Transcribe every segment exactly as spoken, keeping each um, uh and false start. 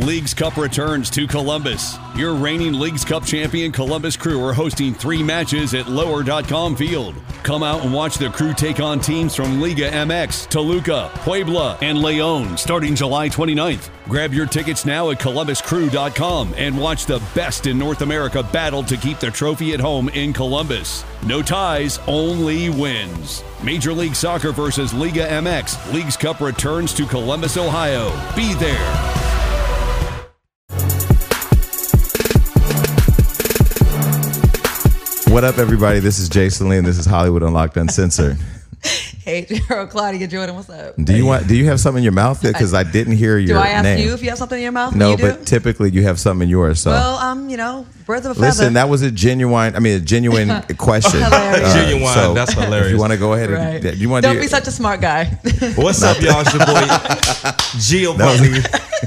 Leagues Cup returns to Columbus. Your reigning Leagues Cup champion Columbus Crew are hosting three matches at lower dot com Field. Come out and watch the Crew take on teams from Liga M X, Toluca, Puebla, and León starting July twenty-ninth. Grab your tickets now at columbus crew dot com and watch the best in North America battle to keep the trophy at home in Columbus. No ties, only wins. Major League Soccer versus Liga M X. Leagues Cup returns to Columbus, Ohio. Be there. What up, everybody? This is Jason Lee, and this is Hollywood Unlocked Uncensored. Hey, Gerald, Claudia, Jordan, what's up? Do you want? Do you have something in your mouth? Because I didn't hear your name. Do I ask name. you if you have something in your mouth? No, you but do? typically you have something in yours. So. Well, um, you know, birds of a feather. Listen, that was a genuine. I mean, a genuine question. Hilarious. Uh, Genuine. so That's hilarious. If you want to go ahead and Right. do you want Don't to be such a smart guy. What's up, y'all? It's your boy Giovanni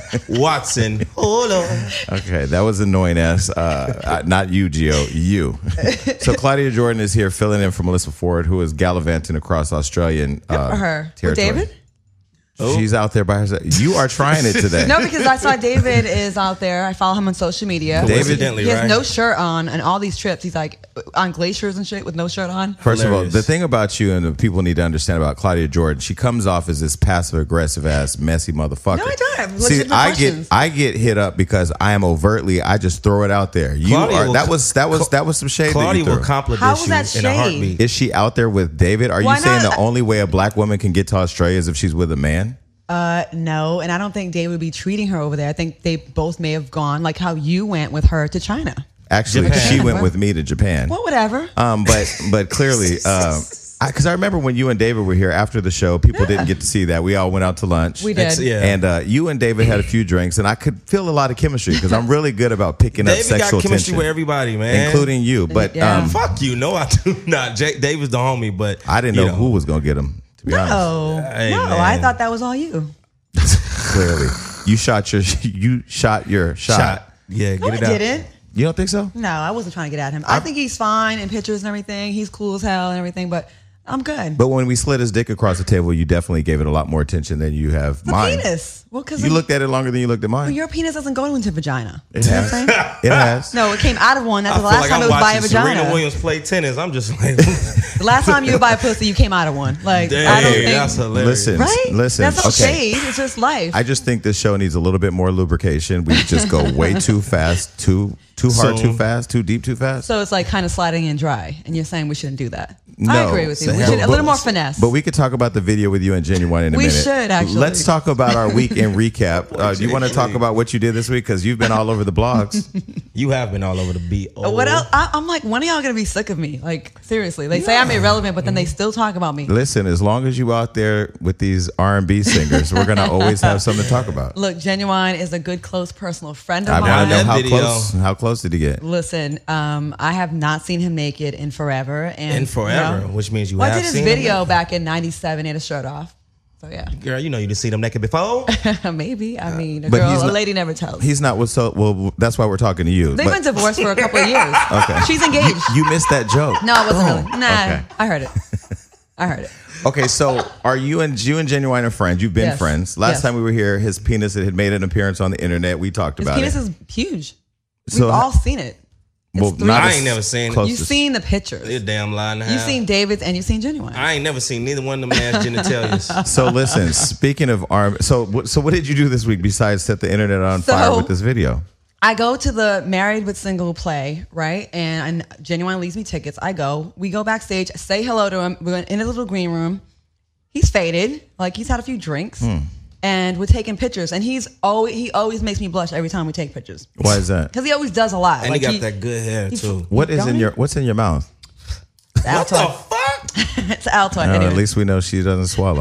Watson. Hold on. Okay, that was annoying ass. Uh, uh, not you, Gio. You. So Claudia Jordan is here filling in for Melissa Ford, who is gallivanting across Australian uh, For her. With territory. David? She's out there by herself. You are trying it today. No, because I saw David is out there. I follow him on social media. David- Coincidentally, He has right? no shirt on, and all these trips, he's like on glaciers and shit with no shirt on. First of all, Hilarious. the thing about you and the people need to understand about Claudia Jordan, she comes off as this passive aggressive ass messy motherfucker. No, I don't. What's See, your I get questions? I get hit up because I am overtly. I just throw it out there. You Claudia are will that co- was that was that was some shade. Claudia that you will threw. compliment How was you that in a shade? heartbeat. Is she out there with David? Are Why you saying not? the only way a black woman can get to Australia is if she's with a man? Uh, no, and I don't think David would be treating her over there. I think they both may have gone like how you went with her to China. Actually, Japan. she went with me to Japan. Well, whatever. Um, but but clearly, um, because I, I remember when you and David were here after the show, people didn't get to see that. We all went out to lunch. We did. Ex- yeah. And uh, you and David had a few drinks, and I could feel a lot of chemistry because I'm really good about picking up David sexual got chemistry tension, with everybody, man. including you. But Yeah. um, Fuck you. No, I do not. Jake, David's the homie, but I didn't you know, who was going to get him. To be honest, No, Hey, no, man. I thought that was all you. clearly you shot your you shot your shot. shot. Yeah, get No, I it out. didn't. You don't think so? No, I wasn't trying to get at him. I, think he's fine in pictures and everything. He's cool as hell and everything, but I'm good. But when we slid his dick across the table, you definitely gave it a lot more attention than you have the mine. penis. Well, because You looked at it longer than you looked at mine. your penis doesn't go into vagina. It You know has. what I'm saying? It has. No, it came out of one. That's I the feel last like time I'm it was by a watching vagina. Serena Williams play tennis. I'm just like, The last time you were by a pussy, you came out of one. Like dang, I don't think. that's hilarious. Listen, Right? listen. That's not okay. shade. It's just life. I just think this show needs a little bit more lubrication. We just go way too fast, too too hard, Soon. too fast, too deep, too fast. so it's like kind of sliding in dry, and you're saying we shouldn't do that. No, I agree with you. so We hell- should a but- little more finesse. But we could talk about the video with you and Genuine in a We minute. should, actually. Let's talk about our weekend recap. Uh, do you want to talk about what you did this week? Because you've been all over the blogs. You have been all over the beat. Oh. What else? I, I'm like, when are y'all gonna be sick of me? Like seriously, they say I'm irrelevant, but then they still talk about me. Listen, as long as you out there with these R and B singers, we're gonna always have something to talk about. Look, Genuine is a good, close personal friend of I want to mine. know that how video. close. How close did he get? Listen, um, I have not seen him naked in forever, and In forever, you know, which means you well, I have did his seen video him. back in ninety-seven. He had his shirt off. So yeah, Girl, you know you didn't see them naked before. maybe. I mean, a But girl, he's a not- lady never tells. He's not with so well. That's why we're talking to you. They've But been divorced for a couple of years. Okay. She's engaged. you missed that joke. no, it wasn't Oh, really. Nah, Okay. I heard it. I heard it. Okay, so are you and you and Genuine are friends? You've been Yes. friends. Last Yes. time we were here, his penis had made an appearance on the internet. We talked His about penis it. is huge. So We've how- all seen it. It's Well, three- not I as ain't never seen it. close You've to- seen the pictures. You're a damn lie and a half. You've seen David's and you've seen Genuine. I ain't never seen neither one of them man's genitalia. So listen, speaking of arm, so what- so what did you do this week besides set the internet on So- fire with this video? I go to the Married with Single play, right? And, and Genuine leaves me tickets. I go. We go backstage, say hello to him. We're in a little green room. He's faded. Like, he's had a few drinks. Hmm. And we're taking pictures. And he's always, he always makes me blush every time we take pictures. Why is that? Because he always does a lot. And like he got he, that good hair too. What is Don't in he? your What's in your mouth? It's What the Altoid. fuck? It's Altoid. Uh, anyway. At least we know she doesn't swallow.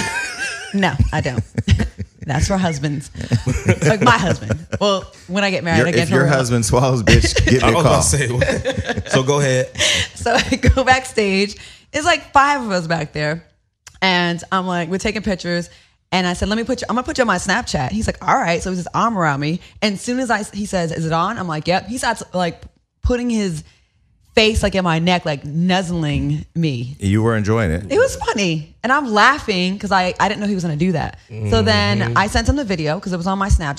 No, I don't. That's for husbands. Like my husband. Well, when I get married, Your- I get if your her- husband swallows, bitch, give I me a was call. about to say. what? So go ahead. So I go backstage. It's like five of us back there. And I'm like, we're taking pictures. And I said, let me put you, I'm going to put you on my Snapchat. He's like, all right. So he's his arm around me. And as soon as I, he says, is it on? I'm like, yep. He starts like putting his face like in my neck, like nuzzling me. You were enjoying it. It was funny. And I'm laughing because I, I didn't know he was going to do that. So then I sent him the video because it was on my Snapchat.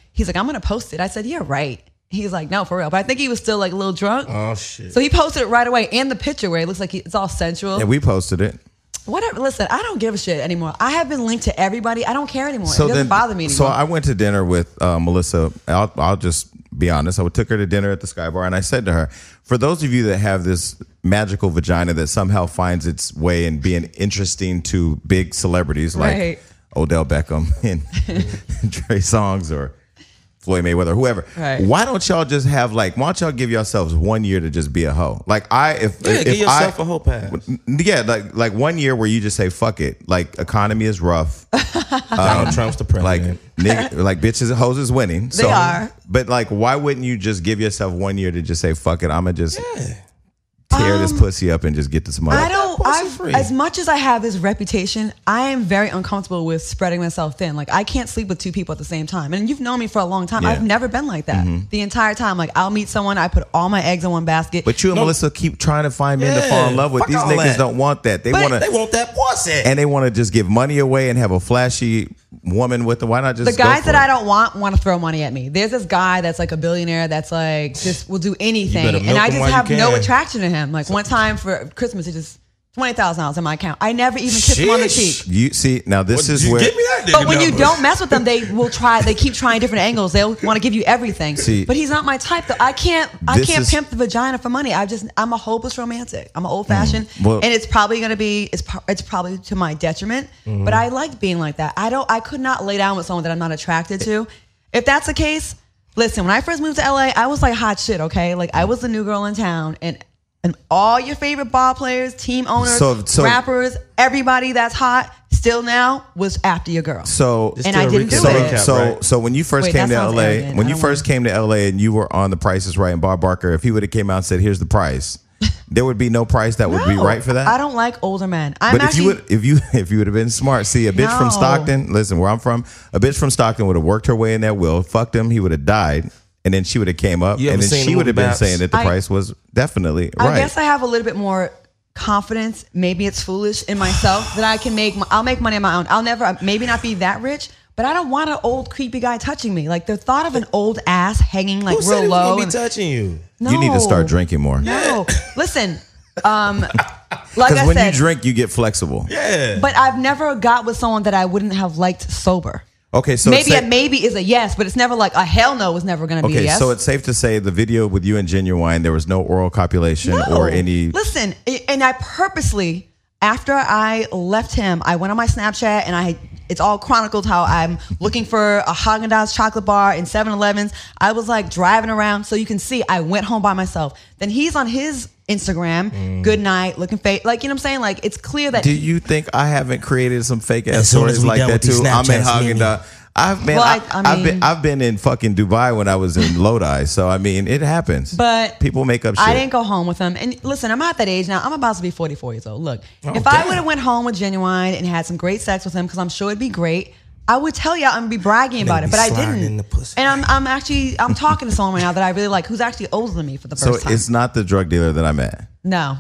He's like, I'm going to post it. I said, yeah, right. He's like, no, for real. But I think he was still like a little drunk. Oh, shit. So he posted it right away. And the picture where it looks like it's all sensual. Yeah, we posted it. Whatever. Listen, I don't give a shit anymore. I have been linked to everybody. I don't care anymore. So it doesn't then, bother me anymore. So I went to dinner with uh, Melissa. I'll, I'll just be honest. I took her to dinner at the Sky Bar, and I said to her, for those of you that have this magical vagina that somehow finds its way in being interesting to big celebrities like Right. Odell Beckham and Trey Songz or Floyd Mayweather, whoever. Right. Why don't y'all just have like? Why don't y'all give yourselves one year to just be a hoe? Like I, if Yeah, if give yourself I, a hoe pass. Yeah, like like one year where you just say fuck it. Like economy is rough. Donald Trump's the Like president. nigga, like bitches and hoes is winning. They are. But like, why wouldn't you just give yourself one year to just say fuck it? I'm gonna just Yeah. tear this Um, pussy up and just get this money. I don't. pussy I've, free. as much as I have this reputation, I am very uncomfortable with spreading myself thin. Like I can't sleep with two people at the same time. And you've known me for a long time. Yeah. I've never been like that. The entire time, like I'll meet someone, I put all my eggs in one basket. But you and No. Melissa keep trying to find men to Yeah, fall in love with. fuck These all niggas that. don't want that. They But want they to, want that pussy. and they want to just give money away and have a flashy woman with them. Why not just the guys go that for I it? don't want want to throw money at me. There's this guy that's like a billionaire that's like just will do anything, better and milk I him just while you have no can. attraction to him. Like one time for Christmas, it just twenty thousand dollars in my account. I never even kissed him on the Sheesh. cheek. You see now this What, is you where give me that nigga But when you number. don't mess with them, they will try. They keep trying different angles. They'll want to give you everything. See, but he's not my type. Though I can't. I this can't is- pimp the vagina for money. I just. I'm a hopeless romantic. I'm an old fashioned, Mm. Well- and it's probably gonna be. It's. pro- It's probably to my detriment. Mm-hmm. But I like being like that. I don't. I could not lay down with someone that I'm not attracted to. If that's the case, listen. When I first moved to L A, I was like hot shit. Okay, like I was the new girl in town, and. And all your favorite ball players, team owners, So- so- rappers, everybody that's hot still now was after your girl. So Just and do I a didn't do recap, so it. recap, so right? so when you first Wait, came that to sounds L A, arrogant. when I you don't first wanna- came to L A and you were on The Price is Right and Bob Barker, if he would have came out and said, "Here's the price," there would be no price that would be No, right for that. I don't like older men. I'm But if actually, you would, if you, if you would have been smart, see a bitch from No. Stockton. Listen, where I'm from, a bitch from Stockton would have worked her way in that will, fucked him, he would have died, and then she would have came up, You and ever then seen she the would have movie been Babs? saying that the I- price was definitely I right. guess I have a little bit more confidence. Maybe it's foolish in myself that I can make. I'll make money on my own. I'll never, maybe not be that rich, but I don't want an old creepy guy touching me. Like the thought of an old ass hanging like Who said real he was low. gonna be and- touching you? no, You need to start drinking more. No, listen. Um, like Because I when said, you drink, you get flexible. Yeah. but I've never got with someone that I wouldn't have liked sober. Okay, so maybe say- a maybe is a yes, but it's never like a hell no is never going to be a Okay, yes. so it's safe to say the video with you and Genuine, there was no oral copulation No. or any. Listen, I- and I purposely, after I left him, I went on my Snapchat and I. It's all chronicled how I'm looking for a Haagen-Dazs chocolate bar in seven elevens. I was like driving around so you can see I went home by myself. Then he's on his Instagram, good night, looking fake. Like, you know what I'm saying? Like, it's clear that Do you think I haven't created some fake ass As soon as stories we like done that with these too? I'm in Snapchats, Haagen Dazs. I've been, Well, I, I- I have been, mean- I've been in fucking Dubai when I was in Lodi. So I mean, it happens. But people make up shit. I didn't go home with him. And listen, I'm at that age now. I'm about to be forty-four years old. Look, Oh, if I damn. would have went home with Genuine and had some great sex with him, because I'm sure it'd be great, I would tell y'all and be bragging about They it. be But I sliding didn't. in the pussy. And I'm, I'm actually, I'm talking to someone right now that I really like, who's actually older than me for the So first time. it's not the drug dealer that I met. No,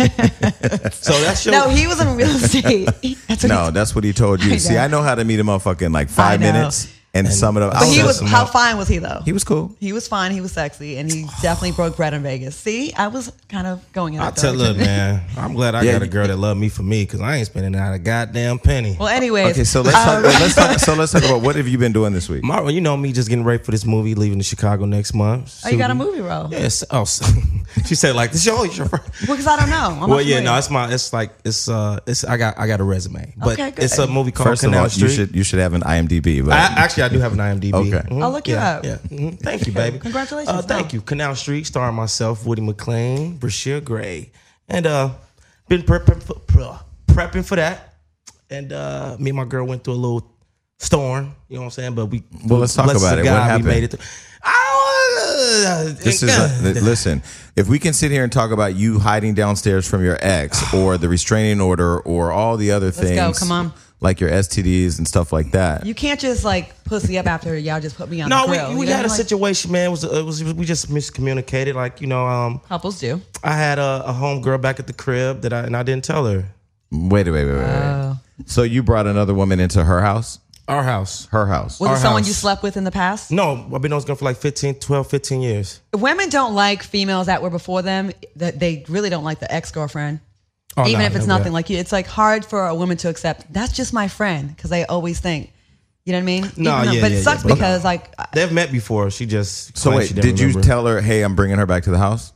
So that's your. no, he was in real estate. That's what No, he, that's what he told you. I See, know. I know how to meet a motherfucker in like five I know. minutes and, sum it up. I but he was- was. him How up. fine was he though? he was cool. He was fine. He was sexy, and he definitely broke bread in Vegas. See, I was kind of going in. I That tell direction. look, man. I'm glad I Yeah, got a you- girl that love me for me because I ain't spending out a goddamn penny. Well, anyways. Okay, so let's um, talk, let's talk. So let's talk about what have you been doing this week? My, you know me just getting ready for this movie, leaving to Chicago next month. Oh, you got a Shooting. movie role? Yes. Oh, so- she said like this. Your, your first. Well, because I don't know. I'm Well, not yeah, familiar. no, it's my, it's like, it's, uh, it's, I got, I got a resume, but Okay, good. it's a movie called First of Canal all, Street. you should you should have an IMDb. But I, actually, I do have an IMDb. Okay. Mhm. I'll look you yeah, up. Yeah. Mhm. Thank you, baby. Congratulations. Uh, thank No. you. Canal Street, starring myself, Woody McClain, Brashear Gray, and uh, been prepping for, prepping for that. And uh, me and my girl went through a little storm. You know what I'm saying? But we. Well, let's talk blessed about to it. What God, happened? We made it through. I, uh, This is a, listen. If we can sit here and talk about you hiding downstairs from your ex, or the restraining order, or all the other Let's things, go, come on. like your S T Ds and stuff like that. You can't just like pussy up after y'all just put me on No, the we, grill. we You know, had a like, situation, man. It was, it was we just miscommunicated. Like you know, um, Couples do. I had a, a home girl back at the crib that I and I didn't tell her. Wait, wait, wait, wait. wait. Oh. So you brought another woman into her house? Our house. Her house. Was Our it someone house. you slept with in the past? No, I've been on this girl for like fifteen, twelve, fifteen years. Women don't like females that were before them. That they really don't like the ex-girlfriend. Oh, Even nah, if it's never nothing that. like you. It's like hard for a woman to accept, that's just my friend. Because they always think, you know what I mean? No, Even though- yeah, But yeah, it sucks yeah, but because no. like, I- They've met before. She just So claimed wait, she didn't did you remember. tell her, hey, I'm bringing her back to the house?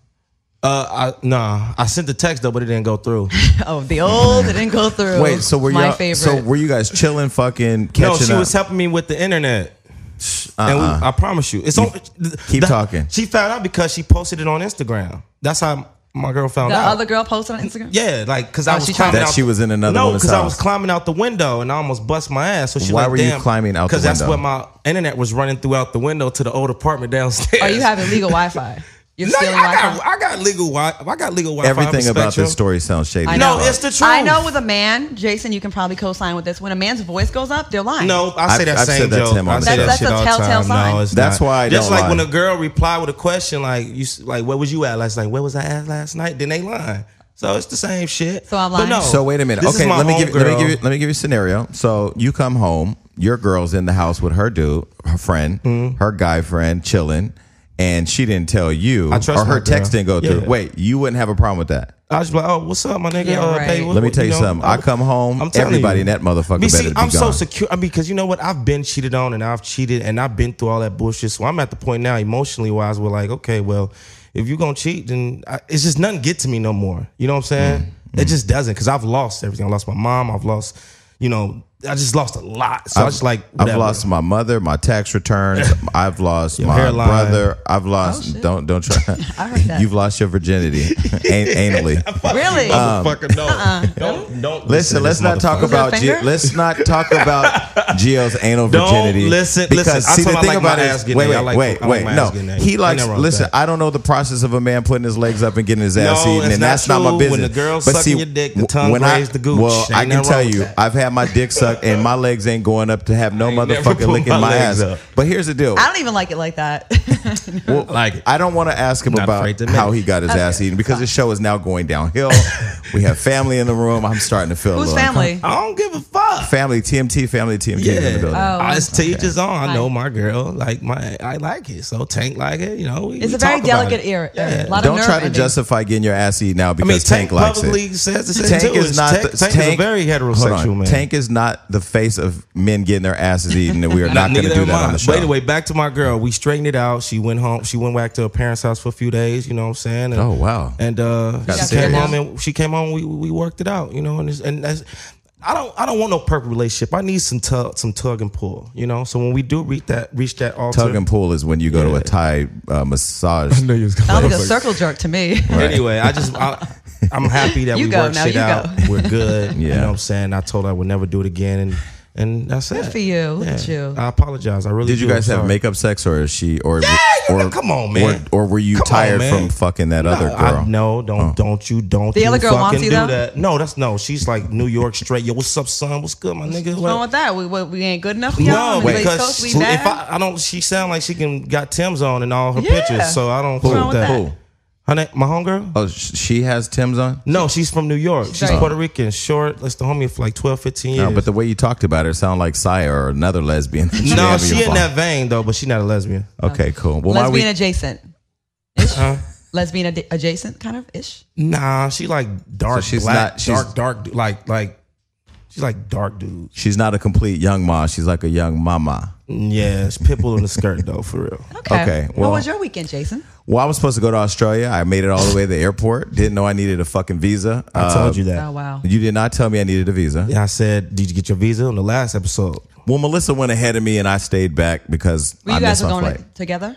Uh, I, nah, I sent the text though, but it didn't go through. oh, the old, it didn't go through. Wait, so were my you? favorite. So were you guys chilling, fucking catching No, she up? was helping me with the internet. And we, Uh-uh. I promise you, it's on. keep talking. She found out because she posted it on Instagram. That's how my girl found the out. other girl posted on Instagram? Yeah, like because I Oh, was she tried- climbing That out she was in another No, woman's because I house. was climbing out the window and I almost bust my ass. So she Why like, were you damn, climbing out the Because that's window? where my internet was running throughout the window to the old apartment downstairs. Oh, you have illegal Wi-Fi. You're No, stealing I Wi-Fi? got, I got legal Wi. I got legal Wi-Fi. Everything for about Spectrum. this story sounds shady. I No, know. it's the truth. I know with a man, Jason, you can probably co-sign with this. When a man's voice goes up, they're lying. No, I say I've- that I've same said that to joke. him on I the say show. that That's shit a all the telltale time. sign. No, it's That's not. why I Just don't like lie. when a girl reply with a question, like you, s- like where was you at last night? Where was I at last night? Then they lying. So it's the same shit. So I'm But lying. no, So wait a minute. This Okay, is my let me give let me homegirl. give you let me give you a scenario. So you come home, your girl's in the house with her dude, her friend, Mm-hmm. her guy friend, chilling, and she didn't tell you, I trust or her my girl. text didn't go through. Yeah. Wait, you wouldn't have a problem with that? I was like, oh, what's up, my nigga? Yeah, uh, right. babe, what- Let me what- tell you know, something. I come home, I'm telling everybody you. in that motherfucker Me, better see, be I'm so gone. secure. I mean, because you know what? I've been cheated on and I've cheated and I've been through all that bullshit. So I'm at the point now, emotionally wise, we're like, okay, well, if you're going to cheat, then I, it's just nothing get to me no more. You know what I'm saying? Mm-hmm. It just doesn't because I've lost everything. I lost my mom. I've lost, you know, I just lost a lot. So I I've, just like, I've whatever. lost my mother, my tax returns. I've lost my hairline. brother. I've lost. Oh, shit. don't don't try. I heard that. You've lost your virginity, An- anally. Really? Motherfucker, no. Don't, don't Listen, to let's this not talk motherfucker. about Was it a G- finger? let's not talk about Gio's anal Don't virginity. listen- because listen, I see told the him I thing like my about it ass is, getting wait, ate. I wait, like- wait, I like wait. my No, ass getting ate. he Ain't likes. nothing wrong with Listen, that. I don't know the process of a man putting his legs up and getting his ass No, eaten, it's and not that's not my true. business. When the girl's but sucking see, your dick, the w- tongue when I, grazed the gooch. Well, Ain't I can nothing tell wrong with you, that. I've had my dick sucked, and my legs ain't going up to have no I ain't never motherfucker put licking my my legs ass. up. But here's the deal. I don't even like it like that. Well, I like it. I don't want to ask him Not about afraid to admit how it. he got his Okay. ass eaten because this show is now going downhill. We have family in the room. I'm starting to feel a Who's little family? I don't give a fuck. Family, T M T, family, T M T is in the Yeah, building. Oh. I just to each his own. I know Hi. my girl, like my, I like it. So Tank like it. You know, we, It's we a very talk about delicate it. area. Yeah. A lot of Don't nerve try to endings. justify getting your ass eaten now I because mean, Tank, Tank, likes publicly it. says the same Tank too. is not Tank, the, Tank, is a very hold heterosexual on. man. Tank is not the face of men getting their asses eaten, and we are not going to Neither do am that I. on the show. But anyway, back to my girl. We straightened it out. She went home. She went back to her parents' house for a few days. You know what I'm saying? And, Oh, wow. And uh, Got she serious. came home and she came home. We we worked it out. You know, and it's, and that's. I don't. I don't want no perfect relationship. I need some tug, some tug and pull. You know. So when we do reach that, reach that altar. Tug and pull is when you go to a Yeah. Thai uh, massage. Sounds like a circle jerk to me. Anyway, I just I, I'm happy that You we go, worked now shit you out. go. We're good. You Yeah. know what I'm saying? I told her I would never do it again, and and that's Good it. for you. Look Yeah. at you. I apologize. I really Did you do. guys I'm have sorry. makeup sex, or is she, or Yeah, you or know, come on, man. or, or were you Come on, tired man. from fucking that other No, I- girl? no, don't, don't you, don't The you other girl fucking wants you, do though? that. No, that's no. She's like New York straight. Yo, what's up, son? What's good, my nigga? What's wrong with that? We, we, we ain't good enough for y'all? No, On the East because Coast, we if bad? I, I don't, she sound like she can got Tim's on in all her Yeah. pictures. So I don't What's fuck wrong with with that. that? Who? Her name, my homegirl. Oh, sh- she has Tim's on. No, she's from New York. She's very- Puerto Rican, short. Let's the homie for like twelve, fifteen years. No, but the way you talked about her sounded like Saya or another lesbian. that you no, have she your in phone. that vein though, but she not a lesbian. Okay, cool. Well, my Lesbian week, adjacent. Ish? Huh? Lesbian ad- adjacent, kind of ish. Nah, she like dark, So she's black, not- she's- dark, dark, du- like like she's like dark dude. she's not a complete young ma. She's like a young mama. Yeah, it's pitbull in the skirt though, for real. Okay. Okay, what well- was your weekend, Jason? Well, I was supposed to go to Australia. I made it all the way to the airport. Didn't know I needed a fucking visa. I Uh, told you that. Oh, wow. You did not tell me I needed a visa. Yeah, I said, did you get your visa on the last episode? Well, Melissa went ahead of me, and I stayed back because Well, I you guys missed were my going flight. together?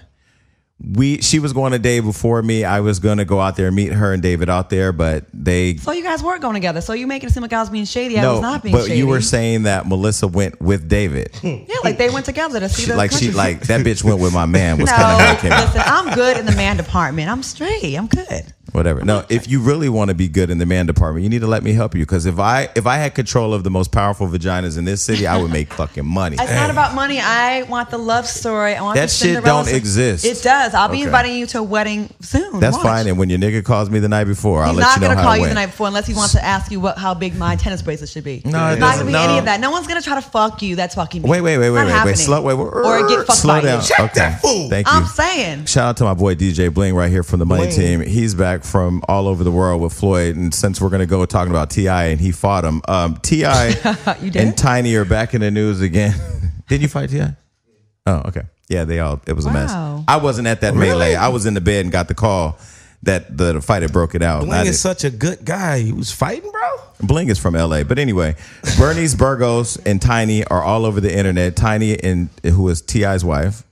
We she was going a day before me. I was going to go out there and meet her and David out there, but they So you guys were going together. So you making it seem like I was being shady. I no. was not being but shady. you were saying that Melissa went with David. Yeah, like they went together to see She, the like she country. like that bitch went with my man. Was No, kind of how it came out. listen, I'm good in the man department. I'm straight. I'm good. Whatever. No, if you really want to be good in the man department, you need to let me help you. Because if I if I had control of the most powerful vaginas in this city, I would make fucking money. It's not about money. I want the love story. I want That the shit Cinderella don't story. exist. It does. I'll be Okay. inviting you to a wedding soon. That's Watch. fine. And when your nigga calls me the night before, I'll He's let not you know gonna how call it you went. the night before unless he wants to ask you what how big my tennis bracelet should be. No, it it's not doesn't. gonna be No. any of that. No one's gonna try to fuck you. That's fucking me. Wait, wait, wait, It's wait, not wait, wait. happening. Slow, wait, wait, Or get fucked slow by down. you. Check Okay. that fool. Thank you. I'm saying. Shout out to my boy D J Bling right here from the Money Bling. Team. He's back from all over the world with Floyd, and since we're gonna go talking about T I and he fought him, um, T I You did? and Tiny are back in the news again. Did you fight T I? Oh, okay. Yeah, they all. It was a Wow. mess. I wasn't at that melee. I was in the bed and got the call that the fight had broke it out. Bling is such a good guy. He was fighting, bro. Bling is from L A. But anyway, Bernice Burgos and Tiny are all over the internet. Tiny and who is T I's wife.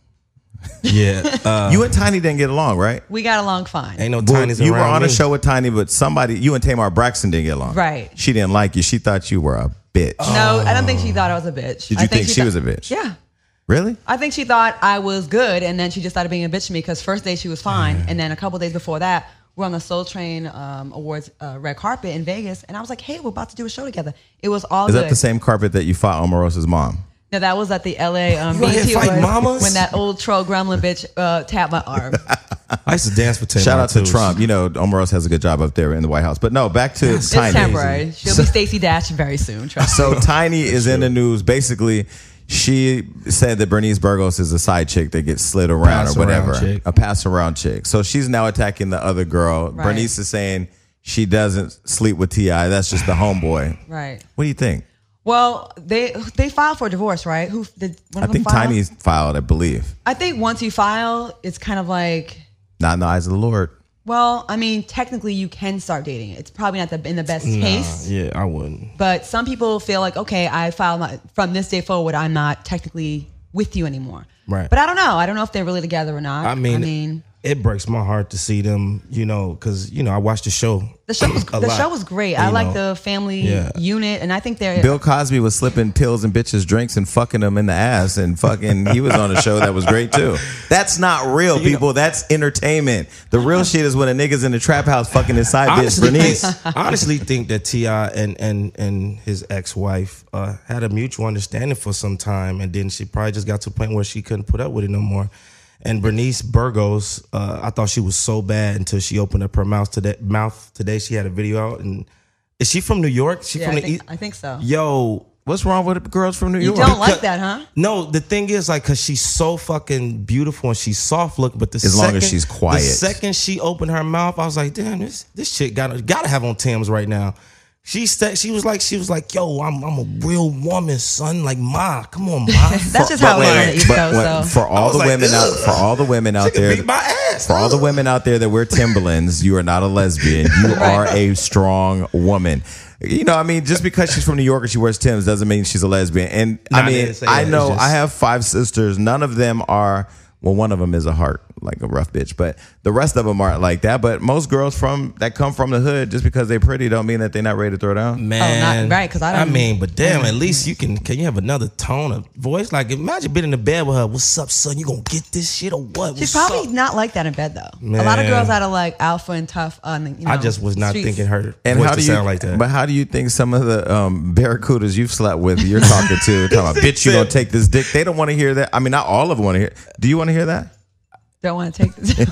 Yeah. Uh, You and Tiny didn't get along, right? We got along fine. ain't no Well, tinies you were around on me. a show with Tiny, but somebody, you and Tamar Braxton didn't get along. Right. She didn't like you. She thought you were a bitch. No, I don't think she thought I was a bitch. Did I you think she thought- was a bitch? Yeah. Really? I think she thought I was good, and then she just started being a bitch to me because first day she was fine, and then a couple days before that, we're on the Soul Train um, Awards uh, red carpet in Vegas, and I was like, "Hey, we're about to do a show together." It was all Is good. that the same carpet that you fought Omarosa's mom? No, that was at the L A um, You out here B E T fighting Awards mamas? when that old troll gremlin bitch uh, tapped my arm. I used to dance for ten. Shout out to too. Trump. You know, Omarosa has a good job up there in the White House. But no, back to It's Tiny. temporary. She'll be Stacey Dash very soon. Trust me. So Tiny is in the news. Basically, she said that Bernice Burgos is a side chick that gets slid around Pass or around whatever. chick. A pass around chick. So she's now attacking the other girl. Right. Bernice is saying she doesn't sleep with T I. That's just the homeboy. Right. What do you think? Well, they they filed for divorce, right? Who did one I of them think file? Tiny's filed, I believe. I think once you file, it's kind of like, Not in the eyes of the Lord. well, I mean, technically you can start dating. It's probably not the, in the best taste. Yeah, I wouldn't. But some people feel like, okay, I filed my, from this day forward, I'm not technically with you anymore. Right. But I don't know. I don't know if they're really together or not. I mean, I mean, it breaks my heart to see them, you know, because, you know, I watched the show. the show was a the lot, show was great. you I like know. the family Yeah. unit, and I think they're Bill Cosby was slipping pills and bitches drinks and fucking them in the ass and fucking he was on a show that was great too. That's not real, people. That's entertainment. The real shit is when a nigga's in the trap house fucking his side bitch honestly, Bernice. think, honestly think that T I and, and, and his ex-wife uh, had a mutual understanding for some time, and then she probably just got to a point where she couldn't put up with it no more. And Bernice Burgos, uh, I thought she was so bad until she opened up her mouth today. Mouth today, she had a video out, and is she from New York? She yeah, from I the think, East? I think so. Yo, What's wrong with girls from New You York? don't like Because- that, huh? No, the thing is, like, cause she's so fucking beautiful and she's soft look, but the As long second, as she's quiet. the second she opened her mouth, I was like, damn, this this chick gotta gotta have on Tim's right now. She st- she was like, she was like, yo, I'm I'm a real woman, son. Like, ma, come on, ma. That's just how it Wait, was on wait, the East but Coast. what- So. for all was the like, women out, ugh. for all the women out She could there, beat my ass. for all the women out there that wear Timberlands, you are not a lesbian. You are a strong woman. You know, I mean, just because she's from New York and she wears Timbs doesn't mean she's a lesbian. And Nah, I I mean, didn't say I that. know It's just- I have five sisters. None of them are. Well, one of them is a heart, like a rough bitch, but the rest of them aren't like that. But most girls from that come from the hood, just because they're pretty, don't mean that they're not ready to throw down. Man, Oh, not- right, 'cause I I don't- mean, but damn, at least you can. Can you have another tone of voice? Like, imagine being in the bed with her. What's up, son? You gonna get this shit or what? She's What's probably up? not like that in bed though. A lot of Man. girls that are like alpha and tough on the, you know, I just was not streets. thinking her And voice how to do you sound like that. But how do you think some of the um, barracudas you've slept with, you're talking to, talking about, bitch, you gonna take this dick? They don't want to hear that. I mean, not all of them want to hear. Do you want to hear that? Don't want to take this.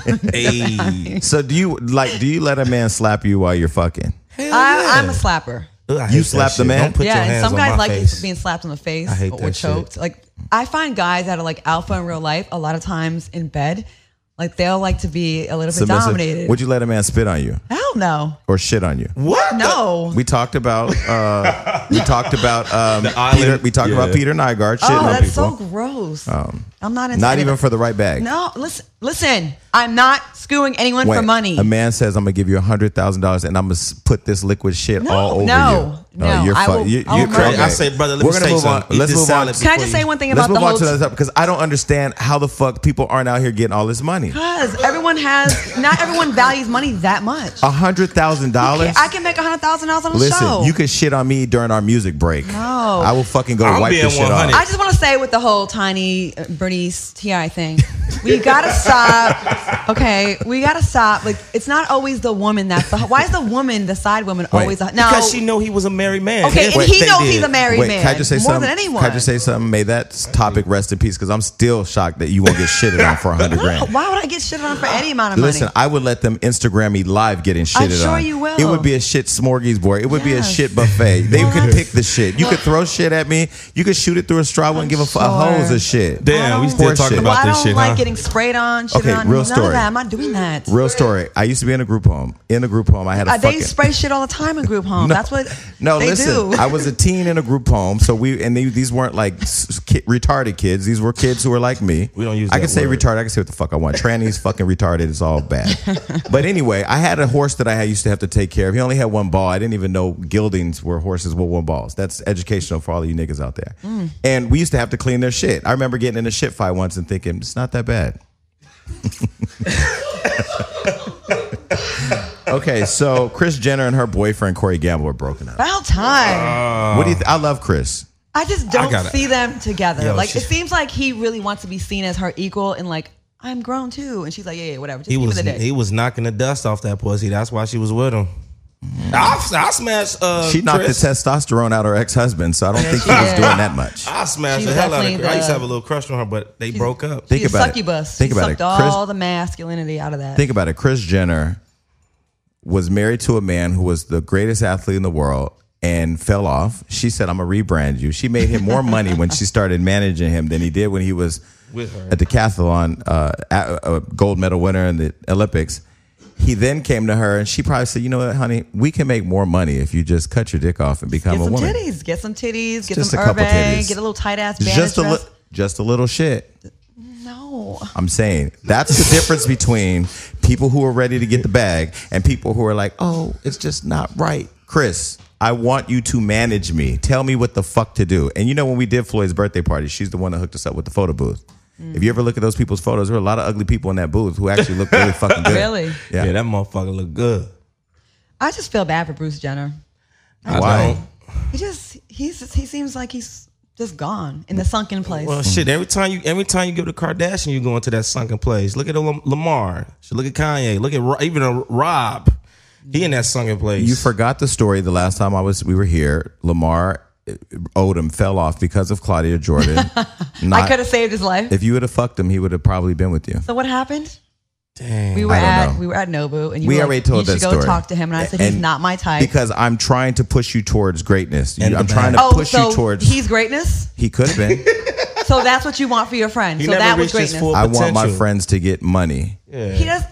Hey. So do you like? Do you let a man slap you while you're fucking? I, I'm a slapper. Ugh, I hate You that slapped the shit. man? Don't put yeah, your and hands some on guys my like face. being slapped in the face I hate or that choked. shit. Like I find guys that are like alpha in real life a lot of times in bed, like they'll like to be a little bit dominated. Would you let a man spit on you Hell no, or shit on you? What? no. We talked about. Uh, we talked about um, island- Peter. We talked yeah. about Peter Nygaard shitting Oh, on that's people. so gross. I'm not into Not any of even that. for the right bag. No, listen, listen. I'm not screwing anyone Wait, for money. A man says, "I'm gonna give you a hundred thousand dollars, and I'm gonna s- put this liquid shit No, all over no, you." no. you're I fu- will- you- I will you're murder crazy. you. I say, brother, let We're me gonna say move on. something. Eat Let's this move on. salad Can I before just you- say one thing Let's about move the on whole? to that topic because I don't understand how the fuck people aren't out here getting all this money. Because everyone everyone has, not everyone values money that much. A hundred thousand dollars. I can make a hundred thousand dollars on a Listen, show. you could shit on me during our music break. No. I will fucking go I'm wipe being this shit one hundred. off. I just want to say with the whole Tiny uh, Bernice T I thing, we gotta stop. Okay, we gotta stop. Like, it's not always the woman that's the. Why is the woman, the side woman, Wait. always the? No, Because she know he was a married man. okay, That's and what he they knows did. he's a married Wait, man can I just say more something? than anyone. Can I just say something? May that topic rest in peace, because I'm still shocked that you won't get shitted on for a hundred grand. Why would I get shit on for any amount of Listen, money? I would let them Instagram me live getting shitted I'm sure on. you will. It would be a shit smorgasbord. It would be a Yes. shit buffet. They Well, could that's- pick the shit. You could throw shit at me. You could shoot it through a straw and give a, f- a sure. hose of shit. Damn, we I still don't- talking Well, well, about I this don't shit, like huh? getting sprayed on, shit Okay, on. real None story. of that. I'm not doing that. Real story. I used to be in a group home. In a group home, I had a Uh, they fucking. spray shit all the time in group home. No. That's what No, they listen. do. I was a teen in a group home, so we and they, these weren't like s- ki- retarded kids. These were kids who were like me. We don't use I that can say word. retarded. I can say what the fuck I want. Trannies, fucking retarded. It's all bad. But anyway, I had a horse that I had, used to have to take care of. He only had one ball. I didn't even know geldings were horses with one balls. That's educational for all of you niggas out there. Mm. And we used to have to clean their shit. I remember getting in a shit fight once and thinking it's not that bad. Okay, so Kris Jenner and her boyfriend Corey Gamble are broken up. About time. What do you? Th- I love Chris. I just don't gotta- see them together. Yo, like, she- it seems like he really wants to be seen as her equal and like, I'm grown too. And she's like, yeah, yeah, whatever. Just He give was me the dick. he was knocking the dust off that pussy. That's why she was with him. I, I smashed. Uh, She knocked Chris. the testosterone out of her ex-husband, so I don't think he she was did. doing that much. I smashed She's the hell out of definitely her. I used to the- have a little crush on her, but they broke up. Think She's a about it. succubus. Think she about it. sucked Chris, all the masculinity out of that. think about it. Kris Jenner was married to a man who was the greatest athlete in the world and fell off. She said, I'm going to rebrand you. She made him more money when she started managing him than he did when he was With her. a decathlon uh, a, a gold medal winner in the Olympics. He then came to her and she probably said, you know what, honey, we can make more money if you just cut your dick off and become Get a some woman. titties. Get some titties. Get Just some a couple Hervé. titties. Get a little tight ass bandage Just a, dress. li- just a little shit. No. I'm saying that's the difference between people who are ready to get the bag and people who are like, oh, it's just not right. Chris, I want you to manage me. Tell me what the fuck to do. And you know, when we did Floyd's birthday party, she's the one that hooked us up with the photo booth. If you ever look at those people's photos, there were a lot of ugly people in that booth who actually look really fucking good. Really? Yeah. Yeah, that motherfucker look good. I just feel bad for Bruce Jenner. I Why? don't. He just, he's, he seems like he's just gone in the sunken place. Well, shit. Every time you, every time you give the Kardashian, you go into that sunken place. Look at Lam- Lamar. Shit, look at Kanye. Look at Ro- even a Rob. He in that sunken place. You forgot the story the last time I was we were here. Lamar Odom fell off because of Claudia Jordan. I Not- could have saved his life. if you would have fucked him, he would have probably been with you. So what happened? Damn. We were I don't at know. we were at Nobu, and you We were already like, told you that should story. go talk to him, and I said he's And not my type. Because I'm trying to push you towards greatness. You- And the I'm trying to bag. oh, push so you towards. he's greatness. He could have been. So that's what you want for your friend. He so never that was reached his greatness. full I want my potential. friends to get money. Yeah. He does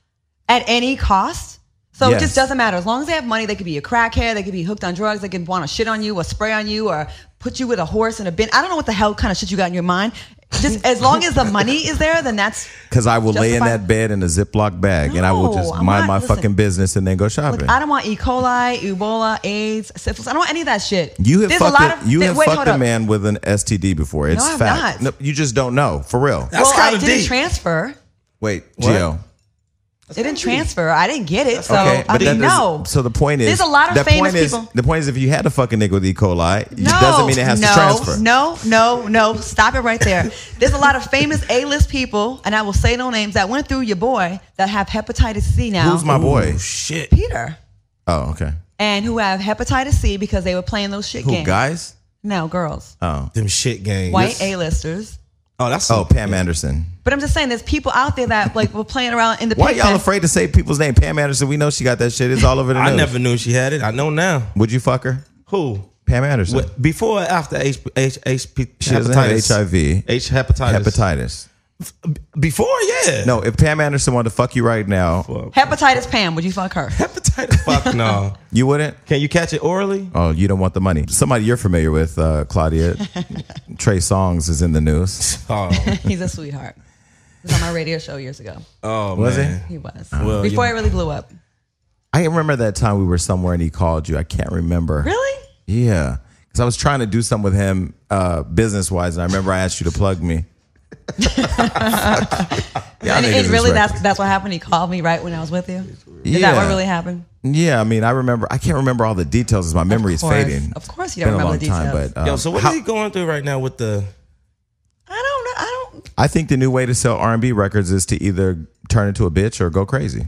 at any cost. So Yes. it just doesn't matter. As long as they have money, they could be a crackhead, they could be hooked on drugs, they could want to shit on you or spray on you or put you with a horse in a bin. I don't know what the hell kind of shit you got in your mind. Just as long as the money is there, then that's Because I will lay in Justified. that bed in a Ziploc bag and I will No, just I'm mind not- my listen. fucking business and then go shopping. Look, I don't want E. coli, Ebola, AIDS, syphilis. I don't want any of that shit. you have There's a fucked, lot a, of, you th- have wait, fucked hold a up. man with an S T D before. It's I have fact. not. No, you just don't know. For real. That's Well, I kinda didn't deep. transfer. Wait, What? Gio. It didn't transfer. I didn't get it. So Okay, I but that didn't doesn't- know. So the point is, There's a lot of the famous point is, people. The point is, if you had to fuck a nigga with E. coli, it No, doesn't mean it has no, to transfer. No, no, no. Stop it right there. There's a lot of famous A-list people, and I will say no names, that went through your boy that have hepatitis C now. Who's my boy? Oh, shit. Peter. Oh, okay. And who have hepatitis C because they were playing those shit Who, games. guys? No, girls. Oh. Them shit games. White A-listers. Oh, that's Oh, Pam Anderson. But I'm just saying, there's people out there that like were playing around in the Why pig y'all pen. afraid to say people's name? Pam Anderson, we know she got that shit. It's all over the news. I never knew she had it. I know now. Would you fuck her? Who? Pam Anderson. What, before or after H, H, H, P, She doesn't have hepatitis? H I V. H hepatitis. Hepatitis. Before, yeah. No, if Pam Anderson wanted to fuck you right now, Hepatitis Pam, would you fuck her? Hepatitis. Fuck no. you wouldn't? Can you catch it orally? Oh, you don't want the money. Somebody you're familiar with, uh, Claudia. Trey Songz is in the news. Oh, He's a sweetheart. He was on my radio show years ago. oh Was man. He was. Well, Before you- it really blew up. I remember that time we were somewhere and he called you. I can't remember. Really? Yeah. Because I was trying to do something with him uh, business wise. And I remember I asked you to plug me. and and really, that's that's what happened. He called me right when I was with you. Is Yeah. that what really happened? Yeah, I mean, I remember. I can't remember all the details as my memory is course. fading. Of course you It's don't been a remember long the time, details. but um, Yo, so what how- is he going through right now with the? I don't know. I don't. I think the new way to sell R and B records is to either turn into a bitch or go crazy.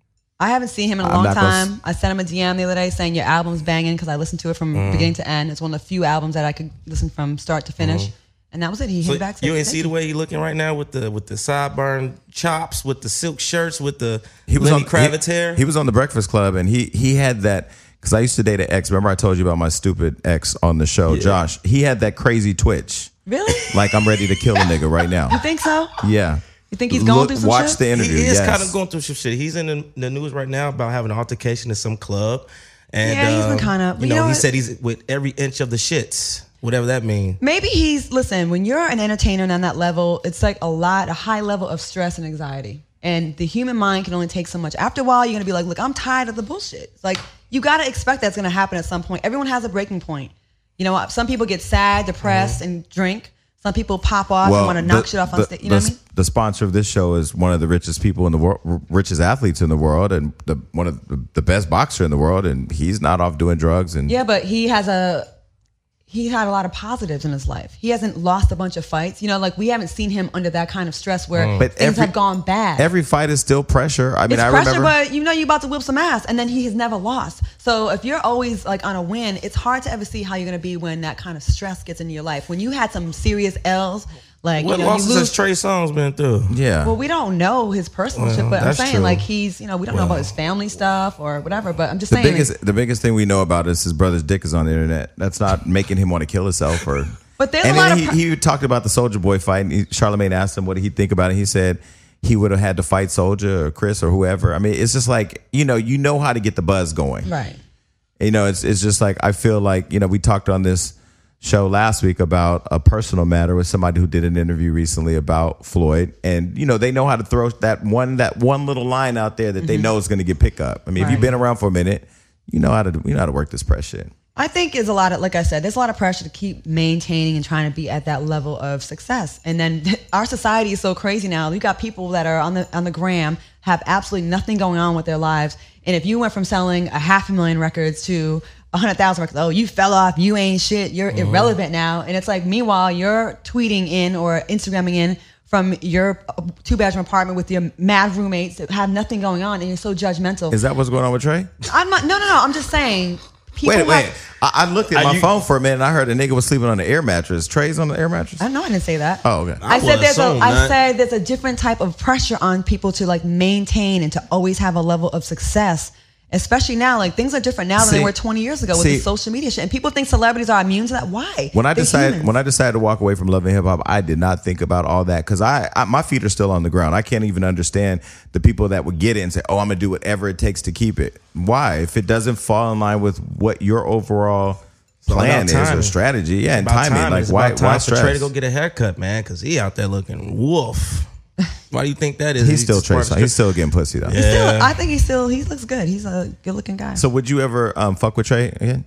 I haven't seen him in a I'm long not gonna time. s- I sent him a D M the other day saying your album's banging because I listened to it from Mm. beginning to end. It's one of the few albums that I could listen from start to finish, and that was it. He hit So back. you ain't see the way he looking right now with the with the sideburn chops, with the silk shirts, with the He was Lenny on Kravitz he, hair. He was on the Breakfast Club, and he he had that because I used to date an ex. Remember I told you about my stupid ex on the show, Josh. He had that crazy twitch, Really? like I'm ready to kill a nigga right now. You think so? Yeah. You think he's going Look, through some watch shit? the interview. He is yes. kind of going through some shit. He's in the, the news right now about having an altercation in some club. And, Yeah, he's been um, kinda- You you know, know he what? said he's with every inch of the shits, whatever that means. Maybe he's listen. When you're an entertainer and on that level, it's like a lot, a high level of stress and anxiety. And the human mind can only take so much. After a while, you're gonna be like, look, I'm tired of the bullshit. It's like you gotta expect that's gonna happen at some point. Everyone has a breaking point. You know, some people get sad, depressed, Mm-hmm. and drink. Some people pop off and want to knock the- shit off on the- stage. You know the, what I mean? the sponsor of this show is one of the richest people in the world, richest athletes in the world, and the one of the, the best boxer in the world, and he's not off doing drugs. And Yeah, but he has a he had a lot of positives in his life. He hasn't lost a bunch of fights. You know, like we haven't seen him under that kind of stress where But things every- have gone bad. every fight is still pressure. I mean, it's I pressure, remember. but you know you're about to whip some ass, and then he has never lost. So if you're always like on a win, it's hard to ever see how you're gonna be when that kind of stress gets into your life. When you had some serious L's, like What you know, you losses lose. has Trey Songz been through? yeah. Well, we don't know his personal Well, shit, but I'm that's saying true. like he's, you know, we don't know about his family stuff or whatever. But I'm just the saying, biggest the biggest thing we know about is his brother's dick is on the internet. That's not making him want to kill himself or. But there's and a lot then of he, pro- he talked about the Soulja Boy fight. And he, Charlamagne asked him what did he think about it. He said he would have had to fight Soulja or Chris or whoever. I mean, it's just like you know, you know how to get the buzz going. right. You know, it's it's just like I feel like you know we talked on this show last week about a personal matter with somebody who did an interview recently about Floyd, and you know they know how to throw that one that one little line out there that they know is going to get pick up. I mean, if Right. you've been around for a minute, you know how to you know how to work this press shit. I think is a lot of, like I said, there's a lot of pressure to keep maintaining and trying to be at that level of success. And then our society is so crazy now. You got people that are on the on the gram, have absolutely nothing going on with their lives. And if you went from selling a half a million records to a hundred thousand records, oh, you fell off, you ain't shit, you're irrelevant now. And it's like, meanwhile, you're tweeting in or Instagramming in from your two bedroom apartment with your mad roommates that have nothing going on, and you're so judgmental. Is that what's going on with Trey? I'm not, no, no, no. I'm just saying. People Wait, wait. have- I, I looked at Are my you- phone for a minute and I heard a nigga was sleeping on the air mattress. Trey's on the air mattress? I know I didn't say that. Oh, okay. I, I said would there's a assume I that. said there's a different type of pressure on people to like maintain and to always have a level of success. Especially now, like things are different now than See- they were twenty years ago with see- the social media shit. And people think celebrities are immune to that. Why? When I They're decided humans. when I decided to walk away from Love and Hip Hop, I did not think about all that because I, I my feet are still on the ground. I can't even understand the people that would get it and say, "Oh, I'm gonna do whatever it takes to keep it." Why? If it doesn't fall in line with what your overall all plan about is or timing. strategy, yeah, and About timing, time. like It's why about time why for stress? Trey to go get a haircut, man, because he out there looking wolf. Why do you think that is? He's still Trey. smart- Songz. He's still getting pussy though. He's still, Yeah. I think he's still he looks good. He's a good looking guy. So would you ever um, fuck with Trey again?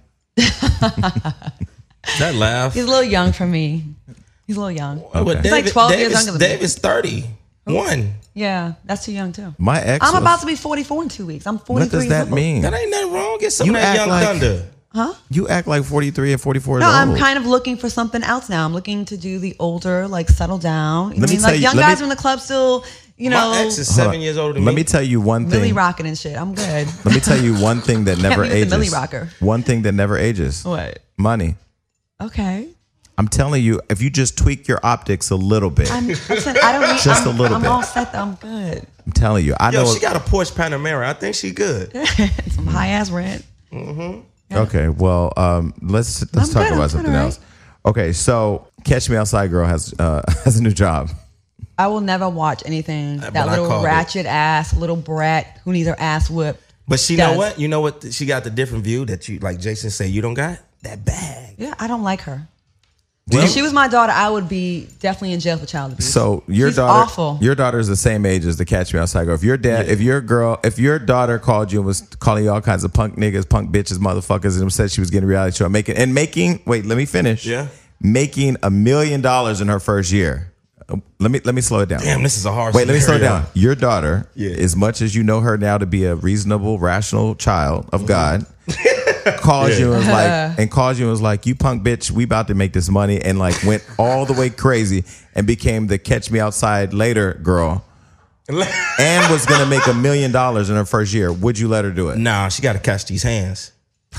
That laugh. He's a little young for me. He's a little young. But Okay. He's like David- twelve years David's- younger than me. David's thirty-one. Yeah, that's too young too. My ex. I'm was- about to be forty-four in two weeks. I'm forty-three. What does that mean? That ain't nothing wrong. Get some You of that act young like- thunder. You act like forty-three and forty-four No, years old. I'm kind of looking for something else now. I'm looking to do the older, like settle down. You know Let what I me mean? tell Like you- young let guys me- are in the club still, you know, My ex is Hold seven on. years older than Let me. me tell you one Millie thing. rocking and shit. I'm good. Let me tell you one thing that never be with the ages. Millie rocker. One thing that never ages. What? Money. Okay. I'm telling you, if you just tweak your optics a little bit, I'm, I'm, listen, I don't need Just I'm, a little I'm bit. all set though. I'm good. telling you. I Yo, know. she got a Porsche Panamera. I think she good. Some high ass rent. Okay, well, um, let's let's I'm talk good, I'm about good, something all right. else. Okay, so Catch Me Outside Girl has uh, has a new job. I will never watch anything but that I little called it. ratchet ass, little brat who needs her ass whipped. But she does. know what? You know what? She got the different view that you, like Jason say, you don't got that bag. Yeah, I don't like her. Do If you- she was my daughter, I would be definitely in jail for child abuse. So your She's daughter, awful. your daughter is the same age as the Catch Me Outside Girl. If your dad, if your girl, if your daughter called you and was calling you all kinds of punk niggas, punk bitches, motherfuckers, and said she was getting a reality show, and making and making, wait, let me finish. Yeah. making a million dollars in her first year. let me let me slow it down. Damn, this is a hard. Wait, let me slow it scenario. down. Your daughter, Yeah. as much as you know her now to be a reasonable, rational child of God, calls Yeah. you and was like, and calls you and was like, "You punk bitch, we about to make this money," and like went all the way crazy and became the catch me outside later girl, and was gonna make a million dollars in her first year. Would you let her do it? Nah, she got to catch these hands.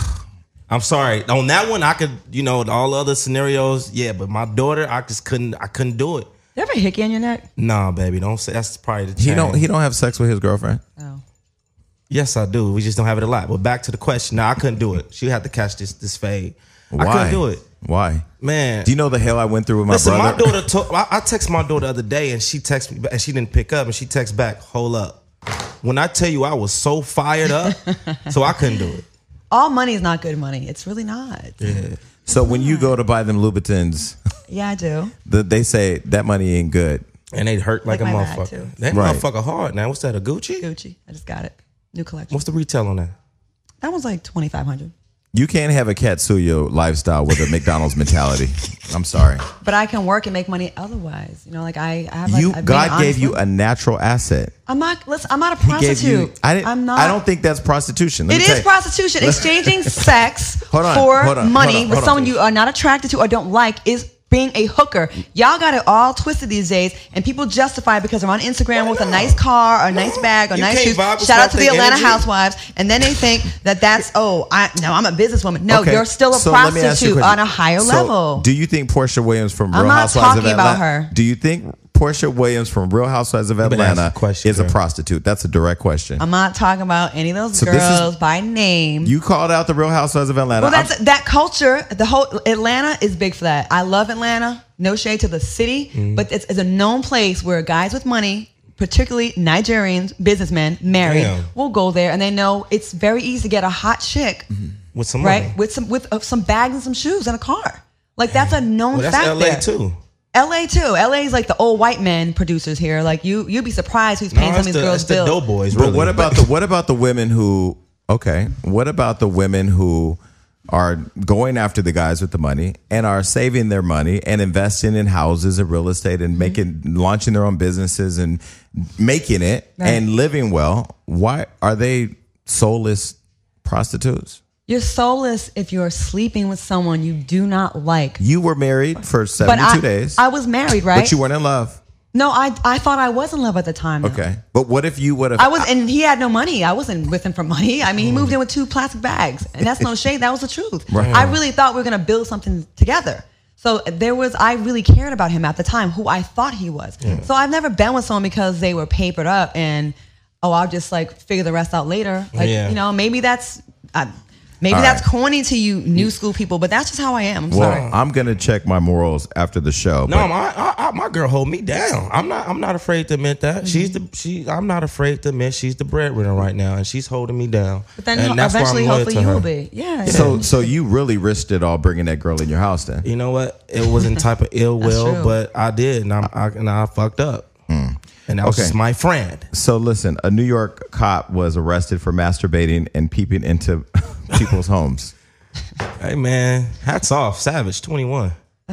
I'm sorry. On that one, I could, you know, all other scenarios, yeah. But my daughter, I just couldn't. I couldn't do it. You ever hickey on your neck? Nah, baby, don't say. That's probably the. He change. don't. He don't have sex with his girlfriend. Oh. Yes, I do. We just don't have it a lot. But back to the question. Nah, I couldn't do it. She had to catch this this fade. Why? I couldn't do it, Why? man. Do you know the hell I went through with my Listen, brother? my daughter. Told, I, I texted my daughter the other day, and she texted me, and she didn't pick up, and she texted back, "Hold up." When I tell you, I was so fired up, so I couldn't do it. All money is not good money. It's really not. Yeah. So when you go to buy them Louboutins, Yeah, I do. the, they say that money ain't good. And they hurt like, Like a my bag, motherfucker. too. That Right. motherfucker hard. Now, what's that? A Gucci? Gucci. I just got it. New collection. What's the retail on that? That one's like twenty-five hundred. You can't have a Katsuyo lifestyle with a McDonald's mentality. I'm sorry. But I can work and make money otherwise. You know, like I, I have like You I've been God gave you honestly- a natural asset. I'm not. Listen, I'm not a He prostitute. gave you. I didn't. I'm not. I don't think that's prostitution. Let It me tell is you. prostitution. Exchanging sex Hold on, for hold on, money hold on, with hold someone on. you are not attracted to or don't like is being a hooker. Y'all got it all twisted these days, and people justify it because they're on Instagram Why with a not? nice car, or a nice bag, or You nice can't shoes. vibe with Shout out to the something Atlanta energy. Housewives, and then they think that that's oh, I no, I'm a businesswoman. No, Okay, you're still a so let me ask you prostitute question. on a higher So, level. Do you think Portia Williams from I'm Real not Housewives of talking Atlanta? about her. Do you think Portia Williams from Real Housewives of been Atlanta asking questions, is a girl. prostitute? That's a direct question. I'm not talking about any of those So this is- girls by name. You called out the Real Housewives of Atlanta. Well, that's I'm- that culture. The whole Atlanta is big for that. I love Atlanta. No shade to the city, Mm-hmm. but it's, it's a known place where guys with money, particularly Nigerians, businessmen, married, Damn. will go there, and they know it's very easy to get a hot chick, With some right, money. with some with uh, some bags and some shoes and a car. Like that's a known Well, that's fact L A there. too. L A too. L A is like the old white men producers here. Like you, you'd be surprised who's paying No, some it's of these the, girls' it's the bills. doughboys, But really. what about the what about the women who? Okay, what about the women who are going after the guys with the money and are saving their money and investing in houses and real estate and making launching their own businesses and making it Right. and living well? Why are they soulless prostitutes? You're soulless if you're sleeping with someone you do not like. You were married for But seventy-two I, days, I was married, right? but you weren't in love. No, I I thought I was in love at the time. though. Okay, but what if you would have? I was, and he had no money. I wasn't with him for money. I mean, he moved in with two plastic bags, and that's no shade. That was the truth. Right. I really thought we were gonna build something together. So there was, I really cared about him at the time, who I thought he was. So I've never been with someone because they were papered up and oh, I'll just like figure the rest out later. Like Yeah. you know, maybe that's. Uh, Maybe All that's right. corny to you new school people, but that's just how I am. I'm well, sorry. I'm gonna check my morals after the show. No, but- my I, I, my girl hold me down. I'm not. I'm not afraid to admit that. Mm-hmm. She's the. She. I'm not afraid to admit she's the breadwinner right now, and she's holding me down. But then and that's why I'm eventually, loyal hopefully, to you her. will be. Yeah. So, so you really risked it all bringing that girl in your house, then? You know what? It wasn't type of ill That's will, true. but I did, and I, I and I fucked up. And that was Okay. just my friend. So, listen, a New York cop was arrested for masturbating and peeping into people's homes. Hey man, hats off, Savage twenty-one.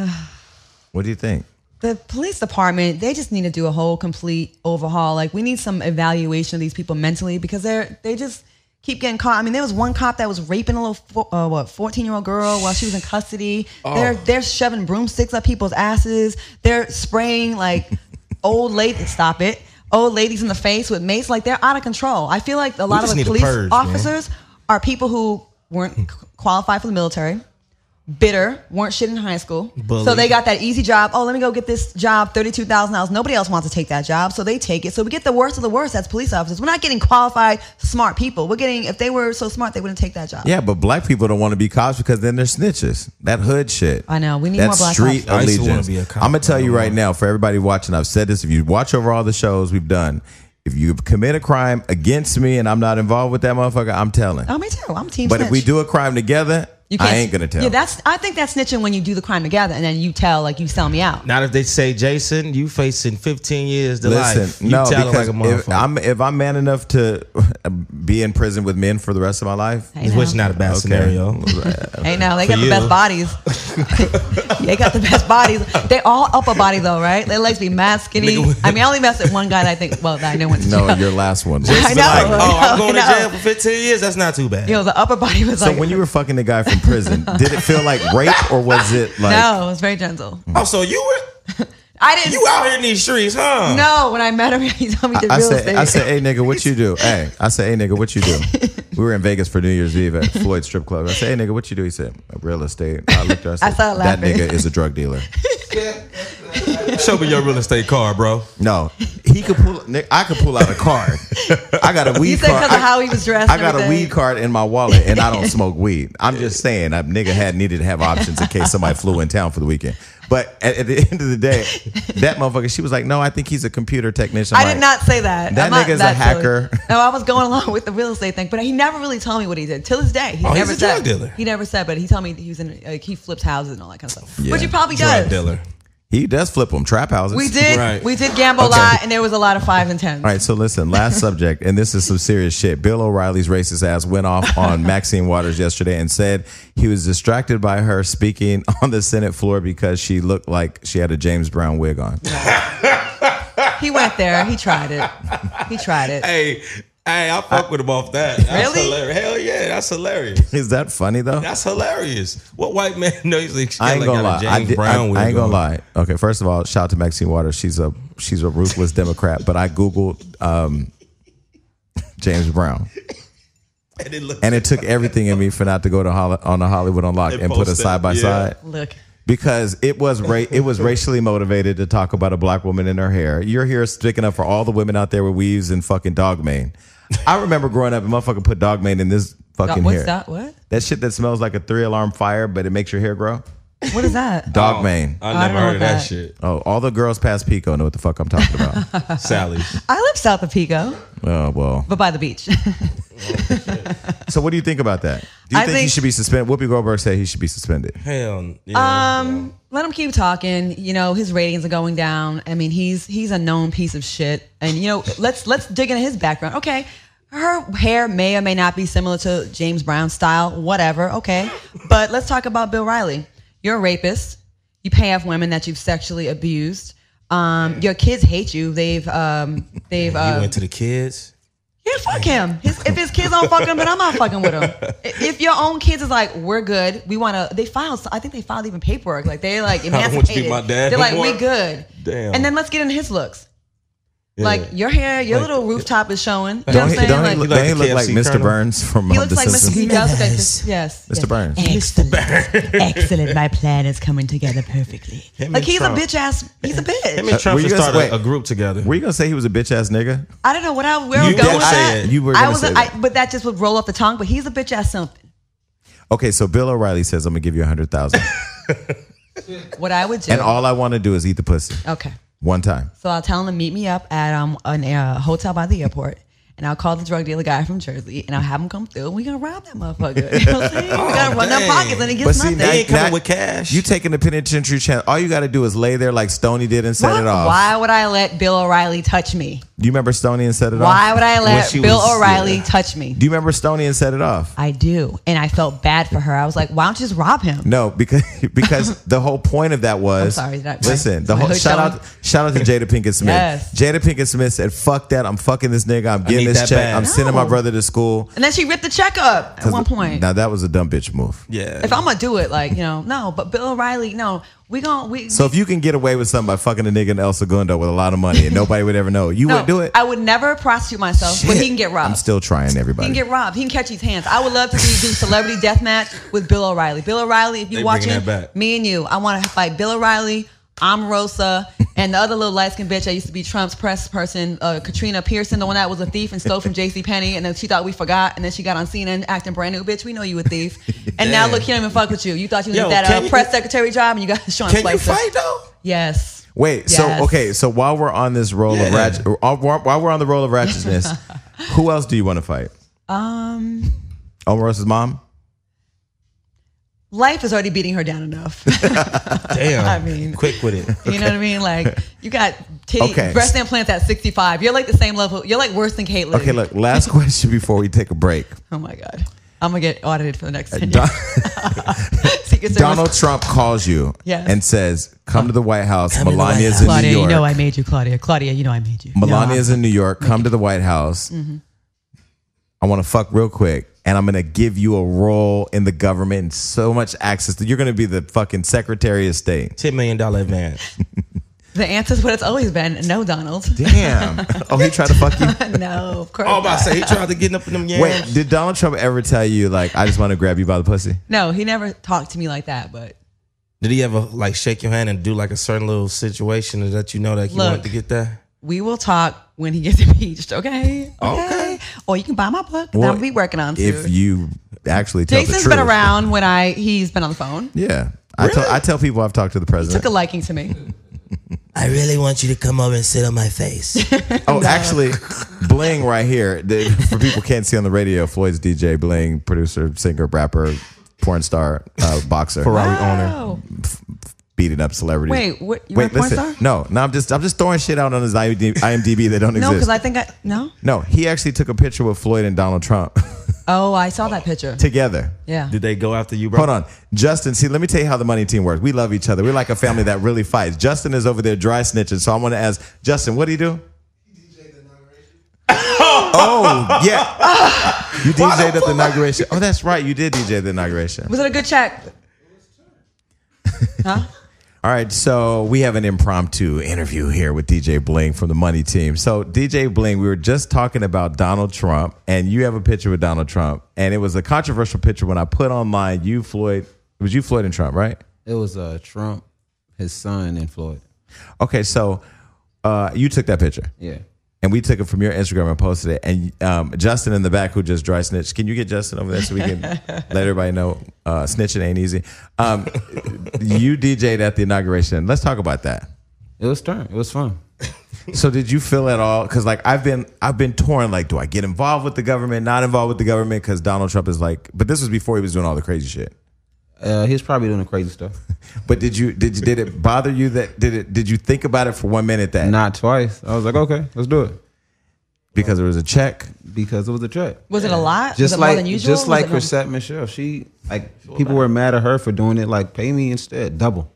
What do you think? The police department, they just need to do a whole complete overhaul. Like we need some evaluation of these people mentally because they're they just keep getting caught. I mean, there was one cop that was raping a little fo- uh, what fourteen year old girl while she was in custody. They're they're shoving broomsticks up people's asses. They're spraying like old ladies. Stop it. Old ladies in the face with mace. Like they're out of control. I feel like a lot of just the need a police purge, man. officers are people who weren't c- qualified for the military. Bitter, weren't shit in high school. Bullied. So they got that easy job. Oh, let me go get this job, thirty-two thousand dollars. Nobody else wants to take that job, so they take it. So we get the worst of the worst as police officers. We're not getting qualified, smart people. We're getting, if they were so smart, they wouldn't take that job. Yeah, but black people don't want to be cops because then they're snitches. That hood shit. I know. We need that more black street cops. I used to wanna allegiance. be a cop, I'm gonna tell I you don't right know. now, for everybody watching, I've said this. If you watch over all the shows we've done, if you commit a crime against me and I'm not involved with that motherfucker, I'm telling. Oh, me too. I'm team But if we snitch. do a crime together, You I ain't gonna tell. Yeah, that's. I think that's snitching when you do the crime together and then you tell, like, you sell me out. Not if they say, Jason, you facing fifteen years to Listen, life. You no, tell because them like a if motherfucker. I'm if I'm man enough to be in prison with men for the rest of my life, Hey, now. Which is not a bad okay. scenario. Hey, now they For got the you. best bodies. They got the best bodies. They all upper body though, right? Their legs be mad skinny. I mean, I only messed with one guy that I think. Well, that I know went to jail. no, your last one. I Be know. like, oh, I'm I going to know. jail for fifteen years. That's not too bad. Yo, the upper body was So like. when you were fucking the guy from prison, did it feel like rape or was it like? no, it was very gentle. Oh, so you were I didn't. you out here in these streets, huh? No, when I met him, he told me the I real said, estate. I said, hey nigga, what you do? Hey, I said, hey nigga, what you do? We were in Vegas for New Year's Eve at Floyd Strip Club. I said, hey nigga, what you do? He said, real estate. I looked at her, I said, I started that laughing. nigga is a drug dealer. Show me your real estate card, bro. No, he could pull. Nick, I could pull out a card. I got a weed You said card. because of I- how he was dressed. I and got a everything. weed card in my wallet, and I don't smoke weed. I'm just saying, a nigga had needed to have options in case somebody flew in town for the weekend. But at, at the end of the day, that motherfucker, she was like, "No, I think he's a computer technician." I I'm did like, not say that. That I'm not nigga's a that silly. hacker. No, I was going along with the real estate thing, but he never really told me what he did. Till this day, he Oh, he's never a said. drug dealer. He never said, but he told me he was in. Like, he flips houses and all that kind of stuff. Yeah. Which he probably Drug does. dealer. He does flip them trap houses. We did. Right. We did gamble Okay. a lot, and there was a lot of fives and tens. All right, so listen, last subject, and this is some serious shit. Bill O'Reilly's racist ass went off on Maxine Waters yesterday and said he was distracted by her speaking on the Senate floor because she looked like she had a James Brown wig on. He went there. He tried it. He tried it. Hey, hey, I fuck with him off that. That's Really? hilarious. Hell yeah, that's hilarious. Is that funny though? That's hilarious. What white man knows like she I ain't like gonna got lie. a I, James did, I, Brown wig I ain't gonna on. lie. Okay, first of all, shout out to Maxine Waters. She's a she's a ruthless Democrat. But I googled um, James Brown, And it looked and it took everything in me for not to go to Holly, on the Hollywood Unlocked And and put a post it, side by yeah. side. Look. Because it was ra- it was racially motivated to talk about a black woman in her hair. You're here sticking up for all the women out there with weaves and fucking dog mane. I remember growing up, a motherfucker put dog mane in this fucking What's hair. that? What? That shit that smells like a three alarm fire, but it makes your hair grow. What is that? Dog mane. I I never don't know heard what of that, that- shit. Oh, all the girls past Pico know what the fuck I'm talking about. Sally. I live south of Pico, Oh well. but by the beach. So what do you think about that? Do you I think, he think- should be suspended? Whoopi Goldberg said he should be suspended. Hell yeah. Um, let him keep talking. You know, his ratings are going down. I mean, he's he's a known piece of shit. And you know, let's let's dig into his background. Okay, her hair may or may not be similar to James Brown's style. Whatever. Okay, but let's talk about Bill Riley. You're a rapist. You pay off women that you've sexually abused. Um, your kids hate you. They've um, they've you uh, went to the kids. yeah, fuck him. His, if his kids don't fuck him, then I'm not fucking with him. If your own kids is like, we're good, we want to. They filed. I think they filed even paperwork. Like they're like don't want you to emancipated. be my dad They're no like, more. we good. Damn. And then let's get into his looks. Yeah. Like your hair, your Like- little rooftop is showing. You know Don't what he, I'm saying? don't he, Like, look- like don't he the look K F like C Mister Colonel? Burns from he uh, looks The like Mister Simpsons? He does look like this. Yes, Mister yes. Burns. Excellent. Excellent. My plan is coming together perfectly. Him Like and he's Trump. a bitch ass. He's a Him bitch. and Trump were you should gonna- start a, wait. a group together. Were you gonna say he was a bitch ass nigga? I don't know what I where I You was going did with say that. it. You were I gonna was, say I, that. but that just would roll off the tongue. But he's a bitch ass something. Okay, so Bill O'Reilly says I'm gonna give you a hundred thousand, What I would do. and all I want to do is eat the pussy okay. one time. So I'll tell him to meet me up at um an uh, hotel by the airport, and I'll call the drug dealer guy from Jersey, and I'll have him come through, and we're gonna rob that motherfucker. You know what I'm saying? we gotta run their dang. pockets, and he But gets see, nothing. now- They ain't coming now- with cash. You taking the penitentiary chance? All you got to do is lay there like Stoney did and set why, it off. why would I let Bill O'Reilly touch me? Do you remember Stoney and set it Why off? would I let she Bill was- O'Reilly yeah. touch me? Do you remember Stoney and set it off? I do, and I felt bad for her. I was like, why don't you just rob him? No, because because the whole point of that was. I'm sorry, that- listen, the my whole hood shout showing? out shout out to Jada Pinkett Smith. Yes. Jada Pinkett Smith said, "Fuck that! I'm fucking this nigga. I'm getting need this that check. bag." I'm sending my No. brother to school." And then she ripped the check up at one point. Now that was a dumb bitch move. yeah. If I'm gonna do it, like you know, no. But Bill O'Reilly, no. We gon' we. So if you can get away with something by fucking a nigga in El Segundo with a lot of money and nobody would ever know, you no, would do it. I would never prostitute myself, but he can get robbed. I'm still trying, He everybody. can get robbed. He can catch his hands. I would love to do, do celebrity death match with Bill O'Reilly. Bill O'Reilly, if They you're bringing watching, that back. me and you, I want to fight Bill O'Reilly, Omarosa, and the other little light skinned bitch that used to be Trump's press person, uh, Katrina Pearson, the one that was a thief and stole from J C Penney, and then she thought we forgot, and then she got on C N N acting brand new. Bitch, we know you a thief. And now Damn. look, he don't even fuck with you. You thought you was Yo, that can uh, you- press secretary job, and you got Sean Can you Spicer. fight though? Yes. Wait, so Yes. okay, so while we're on this roll of Yeah. ratchet, uh, while we're on the roll of ratchetness, who else do you want to fight? Um. Omarosa's mom? life is already beating her down enough. Damn. I mean, quick with it. You know what I mean? Like, you got titty, Okay. breast implants at sixty-five. You're like the same level. You're like worse than Caitlyn. Okay, look, last question before we take a break. Oh my God. I'm going to get audited for the next ten Don- years. Secret Service. Donald Trump calls you Yes. and says, come to the White House. Come to the Melania's White in Claudia, New York. you know I made you, Claudia. Claudia, you know I made you. Melania's No, in New York. Come to the White House. Mm-hmm. I want to fuck real quick. And I'm going to give you a role in the government and so much access. To, you're going to be the fucking Secretary of State. ten million dollars advance. The answer's what it's always been. No, Donald. Damn. Oh, he tried to fuck you? No, of course Oh, I'm about not. to say, he tried to get up in them yams. Wait, did Donald Trump ever tell you, like, I just want to grab you by the pussy? No, he never talked to me like that, but Did he ever like shake your hand and do like a certain little situation to let you know that he Look. wanted to get that? we will talk when he gets impeached, okay? Okay. Or you can buy my book. Well, I'll be working on soon. If you actually tell Jason's the truth. been around when I he's been on the phone. Yeah. I, tell, I tell people I've talked to the president. Took a liking to me. I really want you to come over and sit on my face. Oh, actually, Bling right here. The- For people who can't see on the radio, Floyd's D J, Bling, producer, singer, rapper, porn star, uh, boxer, Ferrari owner. Oh. beating up celebrities. Wait, what? You're a porn star? No, no, I'm just I'm just throwing shit out on his I M D B that don't No, exist. because I think I no. no, he actually took a picture with Floyd and Donald Trump Oh, I saw that picture. together. Yeah. Did they go after you, bro? Hold on. Justin, see, let me tell you how the money team works. We love each other. We're like a family that really fights. Justin is over there dry snitching. So I want to ask, Justin, what do you do? Oh, yeah. You D J'd at the inauguration. Oh, that's right. You did D J at the inauguration. Was it a good check? Huh? All right, so we have an impromptu interview here with D J Bling from the Money Team. So D J Bling, we were just talking about Donald Trump, and you have a picture with Donald Trump, and it was a controversial picture when I put online you, Floyd. It was you, Floyd, and Trump, right? It was uh, Trump, his son, and Floyd. Okay, so uh, you took that picture, Yeah. and we took it from your Instagram and posted it. And um, Justin in the back, who just dry snitched, can you get Justin over there so we can let everybody know uh, snitching ain't easy? Um, you D J'd at the inauguration. Let's talk about that. It was turn. It was fun. So did you feel at all? Because like I've been, I've been torn. Like, do I get involved with the government? Not involved with the government? Because Donald Trump is like, but this was before he was doing all the crazy shit. Uh, he was probably doing the crazy stuff. But did you, did you, did it bother you that did it? Did you think about it for one minute that Not twice. I was like, okay, let's do it. because there was a check? Because it was a check. Was it a lot? Just was it like more than usual? just Was like it no- Chrisette Michelle. She like people were mad at her for doing it. Like, pay me instead, double.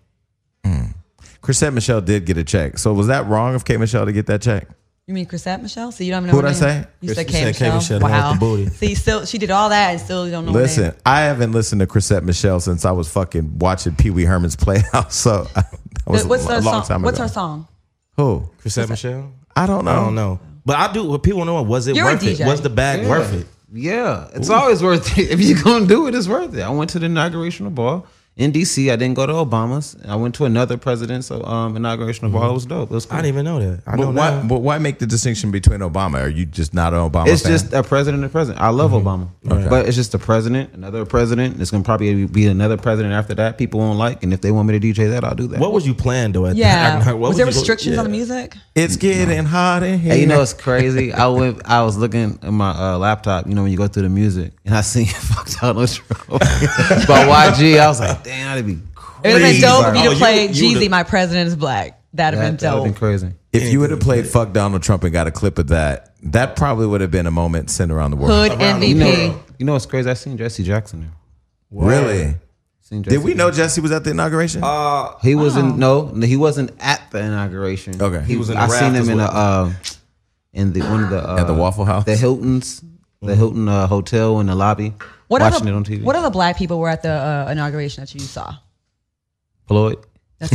Chrisette Michelle did get a check. So was that wrong of K Michelle to get that check? You mean Chrisette Michelle? So you don't even know Who'd her I name? say? You said You K said K Michelle. Michelle, the one Wow. with the booty. See, still she did all that and still you don't know her Listen, name. I haven't listened to Chrisette Michelle since I was fucking watching Pee Wee Herman's Playhouse. So that was What's a, her a long song? time What's ago. her song? Who? Chrisette Michelle? I don't know. I don't know. But I do. What people know, was it You're a worth D it? J. Was the bag Yeah. worth it? Yeah, it's always worth it. If you're gonna do it, it's worth it. I went to the inaugurational ball in D C. I didn't go to Obama's. I went to another president's um, inaugurational ball. It was dope. It was cool. I didn't even know that. I know But why, now. but why make the distinction between Obama? Are you just not an Obama It's fan? just a president and a president. I love Obama, but it's just a president, another president. It's gonna probably be another president after that. People won't like, and if they want me to D J that, I'll do that. What was you playing though? At Yeah. the, what was there you- restrictions yeah. on the music? It's getting hot in here. Hey, you know it's crazy. I went. I was looking at my uh, laptop. You know when you go through the music, and I seen "Fuck Donald Trump" by Y G. I was like, damn, that'd be It would have crazy. been dope for you Oh, to you- play you Jeezy, would've- My President is Black. That'd have been That, that'd dope. been crazy. if you would have played "Fuck Donald Trump" and got a clip of that, that probably would have been a moment sent around the world. Hood Around the You M V P. know, you know what's crazy? I seen Jesse Jackson there. Really? Seen Jesse Did we know Jesse was at the inauguration? Uh, He wasn't no, he wasn't at the inauguration. Okay. he, He was in the I seen rafters him in with a uh, in the one of the uh, At the Waffle House? the Hilton's, the Hilton uh, hotel in the lobby. What watching other it on T V. What other black people were at the uh, inauguration that you saw? Floyd. That's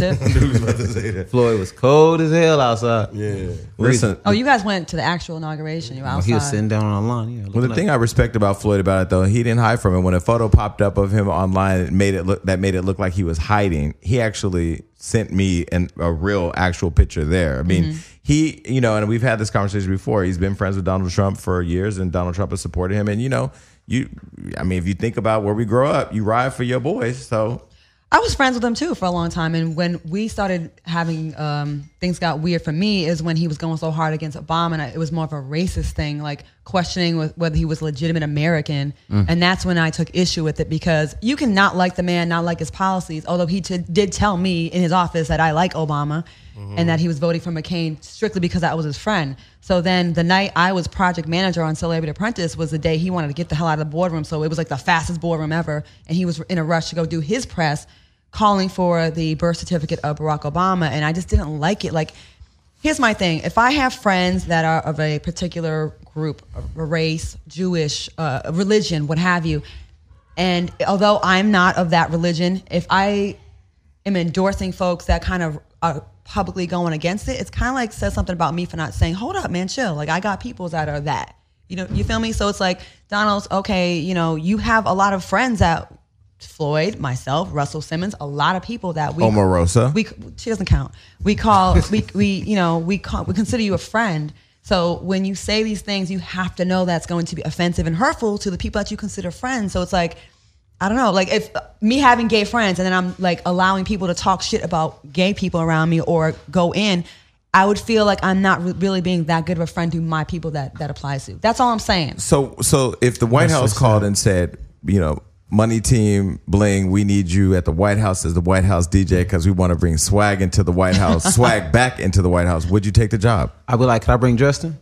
it. Floyd was cold as hell outside. yeah. Listen, Oh, you guys went to the actual inauguration. You were Oh, outside. he was sitting down on the lawn. Yeah, well, looking the like- thing I respect about Floyd about it though, he didn't hide from it. When a photo popped up of him online, it made it look that made it look like he was hiding. He actually sent me an, a real, actual picture there. I mean, Mm-hmm. he, you know, and we've had this conversation before. He's been friends with Donald Trump for years, and Donald Trump has supported him. And you know, you, I mean, if you think about where we grow up, you ride for your boys. So I was friends with him too for a long time, and when we started having um, things got weird for me is when he was going so hard against Obama, and I, it was more of a racist thing, like questioning with whether he was a legitimate American, mm. and that's when I took issue with it because you can not like the man, not like his policies, although he t- did tell me in his office that I like Obama mm-hmm. and that he was voting for McCain strictly because I was his friend. So then the night I was project manager on Celebrity Apprentice was the day he wanted to get the hell out of the boardroom, so it was like the fastest boardroom ever, and he was in a rush to go do his press, calling for the birth certificate of Barack Obama, and I just didn't like it. Like, here's my thing. If I have friends that are of a particular group, a race, Jewish, uh, religion, what have you, and although I'm not of that religion, if I am endorsing folks that kind of are publicly going against it, it's kind of like says something about me for not saying, hold up, man, chill. Like, I got peoples that are that. You know, you feel me? So it's like, Donald's, okay, you know, you have a lot of friends that Floyd, myself, Russell Simmons, a lot of people that we Omarosa. We she doesn't count. We call we we you know we call, we consider you a friend. So when you say these things, you have to know that's going to be offensive and hurtful to the people that you consider friends. So it's like, I don't know, like if me having gay friends and then I'm like allowing people to talk shit about gay people around me or go in, I would feel like I'm not re- really being that good of a friend to my people that that applies to. That's all I'm saying. So so if the White That's House so called sad. and said, you know, Money Team Bling, we need you at the White House as the White House D J because we want to bring swag into the White House, swag back into the White House, would you take the job? I'd be like, can I bring Justin?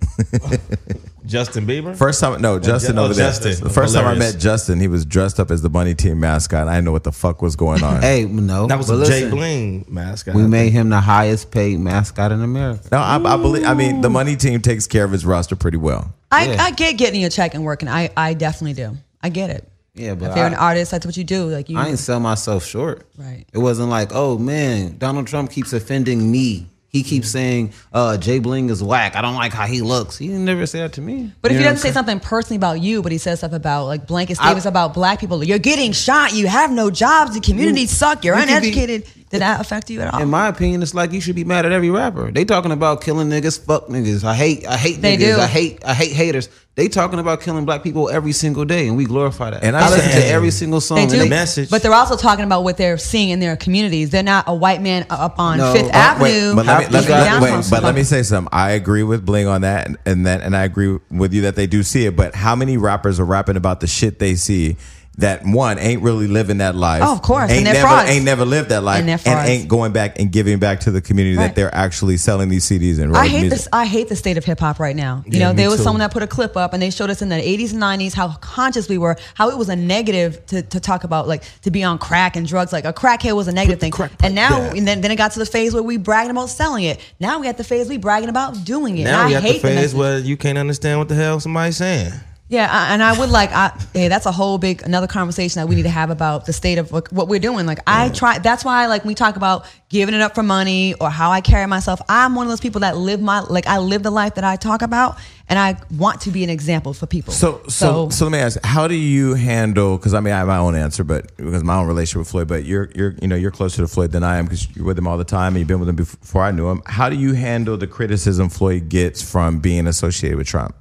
Justin Bieber? First time, no, Justin oh, over there. Justin. The first time I Hilarious. met Justin, he was dressed up as the Money Team mascot. I didn't know what the fuck was going on. Hey, no. That was but a Jay listen, Bling mascot. we made him the highest paid mascot in America. No, I, I believe. I mean, the Money Team takes care of its roster pretty well. I, Yeah. I get getting your check and working. I, I definitely do. I get it. Yeah, but If you're I, an artist, that's what you do. Like you, I ain't sell myself short. Right. It wasn't like, oh man, Donald Trump keeps offending me. He keeps saying, uh, Jay Bling is whack. I don't like how he looks. He never said that to me. But if You he know doesn't say what something personally about you, but he says stuff about like blanket I- statements about black people, you're getting shot, you have no jobs, the community suck, you're you can be- uneducated. Did that affect you at all? In my opinion, it's like you should be mad at every rapper. They talking about killing niggas, fuck niggas. I hate, I hate They niggas. do. I hate, I hate haters. They talking about killing black people every single day, and we glorify that. And And I I listen said- to every single song. They and do, the message. but they're also talking about what they're seeing in their communities. They're not a white man up on No. Fifth Uh, Avenue. But let me, Half let these me, guys- wait, downtown but let me Chicago. say something. I agree with Bling on that, and, and that, and I agree with you that they do see it. But how many rappers are rapping about the shit they see? That one ain't really living that life. Oh, of course, ain't and they're never frauds. ain't never lived that life, And they're and, frauds. ain't going back and giving back to the community Right. that they're actually selling these C Ds and I writing hate music. this. I hate the state of hip hop right now. You Yeah, know, me there was too. someone that put a clip up, and they showed us in the eighties and nineties how conscious we were, how it was a negative to, to talk about, like to be on crack and drugs. Like a crackhead was a negative thing. crack And now, pipe down. and then, then it got to the phase where we bragging about selling it. Now we at the phase we bragging about doing it. Now and we I at the hate the phase message. where you can't understand what the hell somebody's saying. Yeah, I, and I would like, I, hey, that's a whole big another conversation that we need to have about the state of like, what we're doing. Like, I try. That's why, like, we talk about giving it up for money or how I carry myself. I'm one of those people that live my like I live the life that I talk about, and I want to be an example for people. So, so, so let me ask: how do you handle? Because I mean, I have my own answer, but because my own relationship with Floyd. But you're, you're, you know, you're closer to Floyd than I am because you're with him all the time, and you've been with him before I knew him. How do you handle the criticism Floyd gets from being associated with Trump?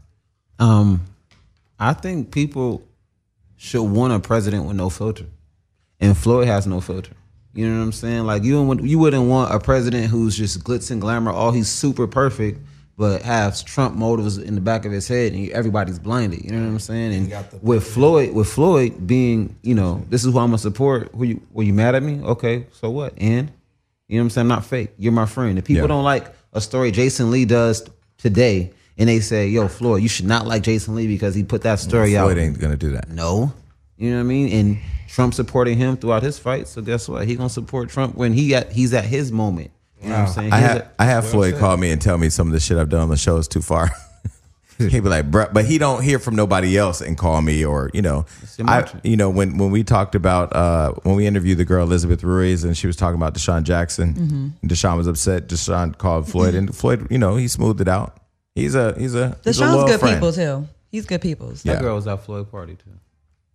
Um, I think people should want a president with no filter, and Floyd has no filter. You know what I'm saying? Like you, wouldn't- you wouldn't want a president who's just glitz and glamour. Oh, he's super perfect, but has Trump motives in the back of his head, and everybody's blinded. You know what I'm saying? And with Floyd, with Floyd being, you know, this is who I'm gonna support. Who you? Were you mad at me? Okay, so what? And you know what I'm saying? I'm not fake. You're my friend. If people Yeah. don't like a story Jason Lee does today, and they say, yo, Floyd, you should not like Jason Lee because he put that story out. Floyd ain't gonna do that. No. You know what I mean? And Trump supporting him throughout his fight. So guess what? He gonna support Trump when he got he's at his moment. You know what I'm saying? I He's have at- I have Floyd call me and tell me some of the shit I've done on the show is too far. He'd be like, bruh, but he don't hear from nobody else and call me or, you know, your I, mantra. you know, when, when we talked about, uh, when we interviewed the girl Elizabeth Ruiz and she was talking about Deshaun Jackson, Mm-hmm. and Deshaun was upset. Deshaun called Floyd and Floyd, you know, he smoothed it out. He's a, he's a, he's a Deshaun's loyal good friend. people too. He's good people. Yeah. That girl was at Floyd party too.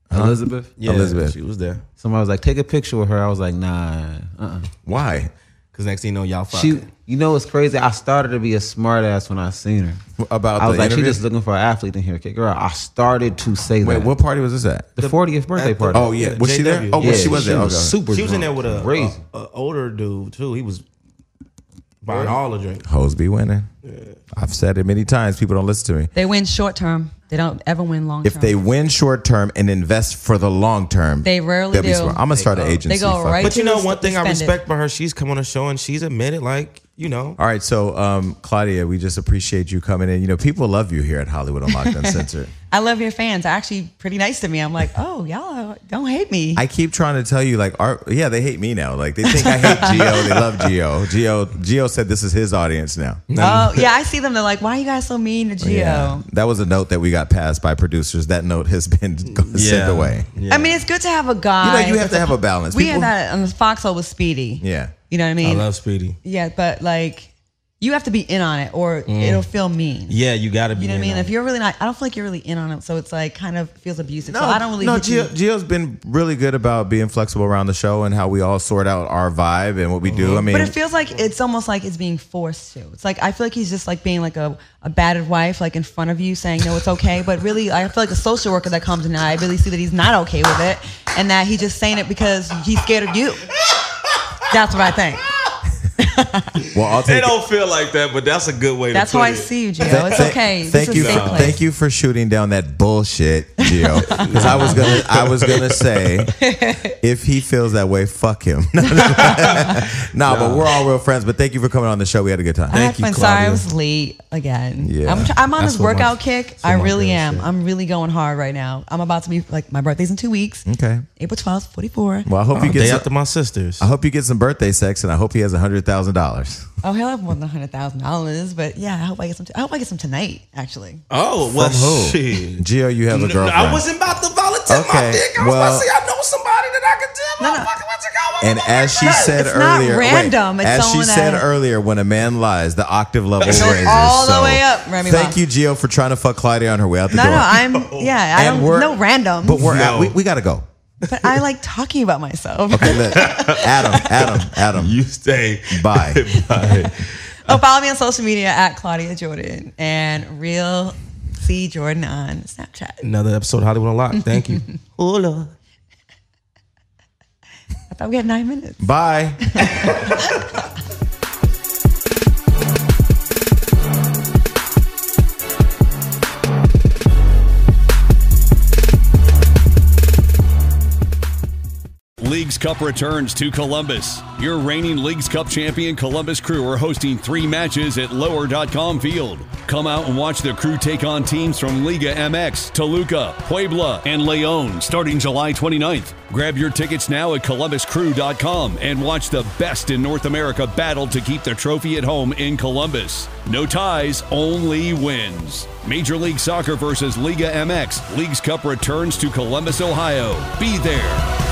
Elizabeth. Yeah, Elizabeth. she was there. Somebody was like, take a picture with her. I was like, nah. Uh-uh. Why? Because next thing you know, y'all She, fucking. you know what's crazy? I started to be a smart ass when I seen her. About I was the like, she interview? just looking for an athlete in here. Kick her out. I started to say Wait, that. what party was this at? The fortieth birthday At the- party. Oh yeah, was she there? J W. Oh, yeah, well, she was there. was Okay. super. She was in there drunk. with a, crazy. a, a older dude too. He was buying all the drink. Hoes be winning. I've said it many times. People don't listen to me. They win short term. They don't ever win long term. If they win short term and invest for the long term, They rarely they'll be do. smart. I'm gonna start an go- agency. they go Fuck right it. But you to know, the- one thing I spend it. respect about her, she's come on the show and she's admitted, like, you know. All right, so um, Claudia, we just appreciate you coming in. You know, people love you here at Hollywood Unlocked Uncensored. I love your fans. They're actually pretty nice to me. I'm like, oh, y'all don't hate me. I keep trying to tell you, like, our, yeah, they hate me now. Like, they think I hate Gio. They love Gio. Gio. Gio said this is his audience now. oh, yeah, I see them. They're like, why are you guys so mean to Gio? Yeah, that was a note that we got passed by producers. That note has been sent away. Yeah. I mean, it's good to have a guy. You know, you have that's to have a balance. We People- had that on the Foxhole with Speedy. Yeah. You know what I I mean? love Speedy. yeah, but like, you have to be in on it or it'll feel mean. Yeah, you got to be. You know what I in mean? on If it. you're really not, I don't feel like you're really in on it. So it's like kind of feels abusive. No, so I don't really No, hit you. Gio, Gio's been really good about being flexible around the show and how we all sort out our vibe and what we do. I mean, But it feels like it's almost like it's being forced to. It's like I feel like he's just like being like a, a battered wife, like in front of you, saying no, it's okay. But really, I feel like a social worker that comes in and I really see that he's not okay with it, and that he's just saying it because he's scared of you. That's what I think. well, I'll They take it. don't feel like that, but that's a good way That's to how put I it. see you, Gio. Th- It's th- okay. Thank this you, is a safe place. thank you for shooting down that bullshit, Gio. Because I was gonna, I was gonna say, if he feels that way, fuck him. nah, but we're all real friends. But thank you for coming on the show. We had a good time. I had you, fun. Sorry, I Claudia. was late again. Yeah. I'm, tr- I'm on That's this what my- workout kick. that's what I my really girl am. said. I'm really going hard right now. I'm about to be like my birthday's in two weeks. Okay. April twelfth, forty-four. Well, I hope you Oh, get. day Some, after my sisters. I hope you get some birthday sex, and I hope he has a hundred thousand dollars. Oh, he'll have more than a hundred thousand dollars, but yeah, I hope I get some. T- I hope I get some tonight. Actually, Oh, well, From who? shit. Gio, you have a No, girlfriend. I wasn't about to volunteer Okay, my dick. I was well- about to say I know somebody that I could tell. No, no. Motherfucker, what's it going And on? as she said it's not earlier, wait, random. It's as she someone said that- earlier, when a man lies, the octave level goes raises. all the So, way up, Remy Thank Ma. you, Gio, for trying to fuck Claudia on her way out the no, door. no, I'm yeah. I And don't we're- no random, But we're No. out. We, we got to go. but I like talking about myself. Okay, look, Adam, Adam, Adam. You stay. Bye. Bye. Oh, follow me on social media at Claudia Jordan and Real C Jordan on Snapchat. Another episode of Hollywood Unlocked. Thank you. Oh, Lord. I thought we had nine minutes. Bye. Leagues Cup returns to Columbus. Your reigning Leagues Cup champion Columbus Crew are hosting three matches at lower dot com Field. Come out and watch the Crew take on teams from Liga M X, Toluca, Puebla, and Leon starting July twenty-ninth. Grab your tickets now at columbus crew dot com and watch the best in North America battle to keep the trophy at home in Columbus. No ties, only wins. Major League Soccer versus Liga M X. Leagues Cup returns to Columbus, Ohio. Be there.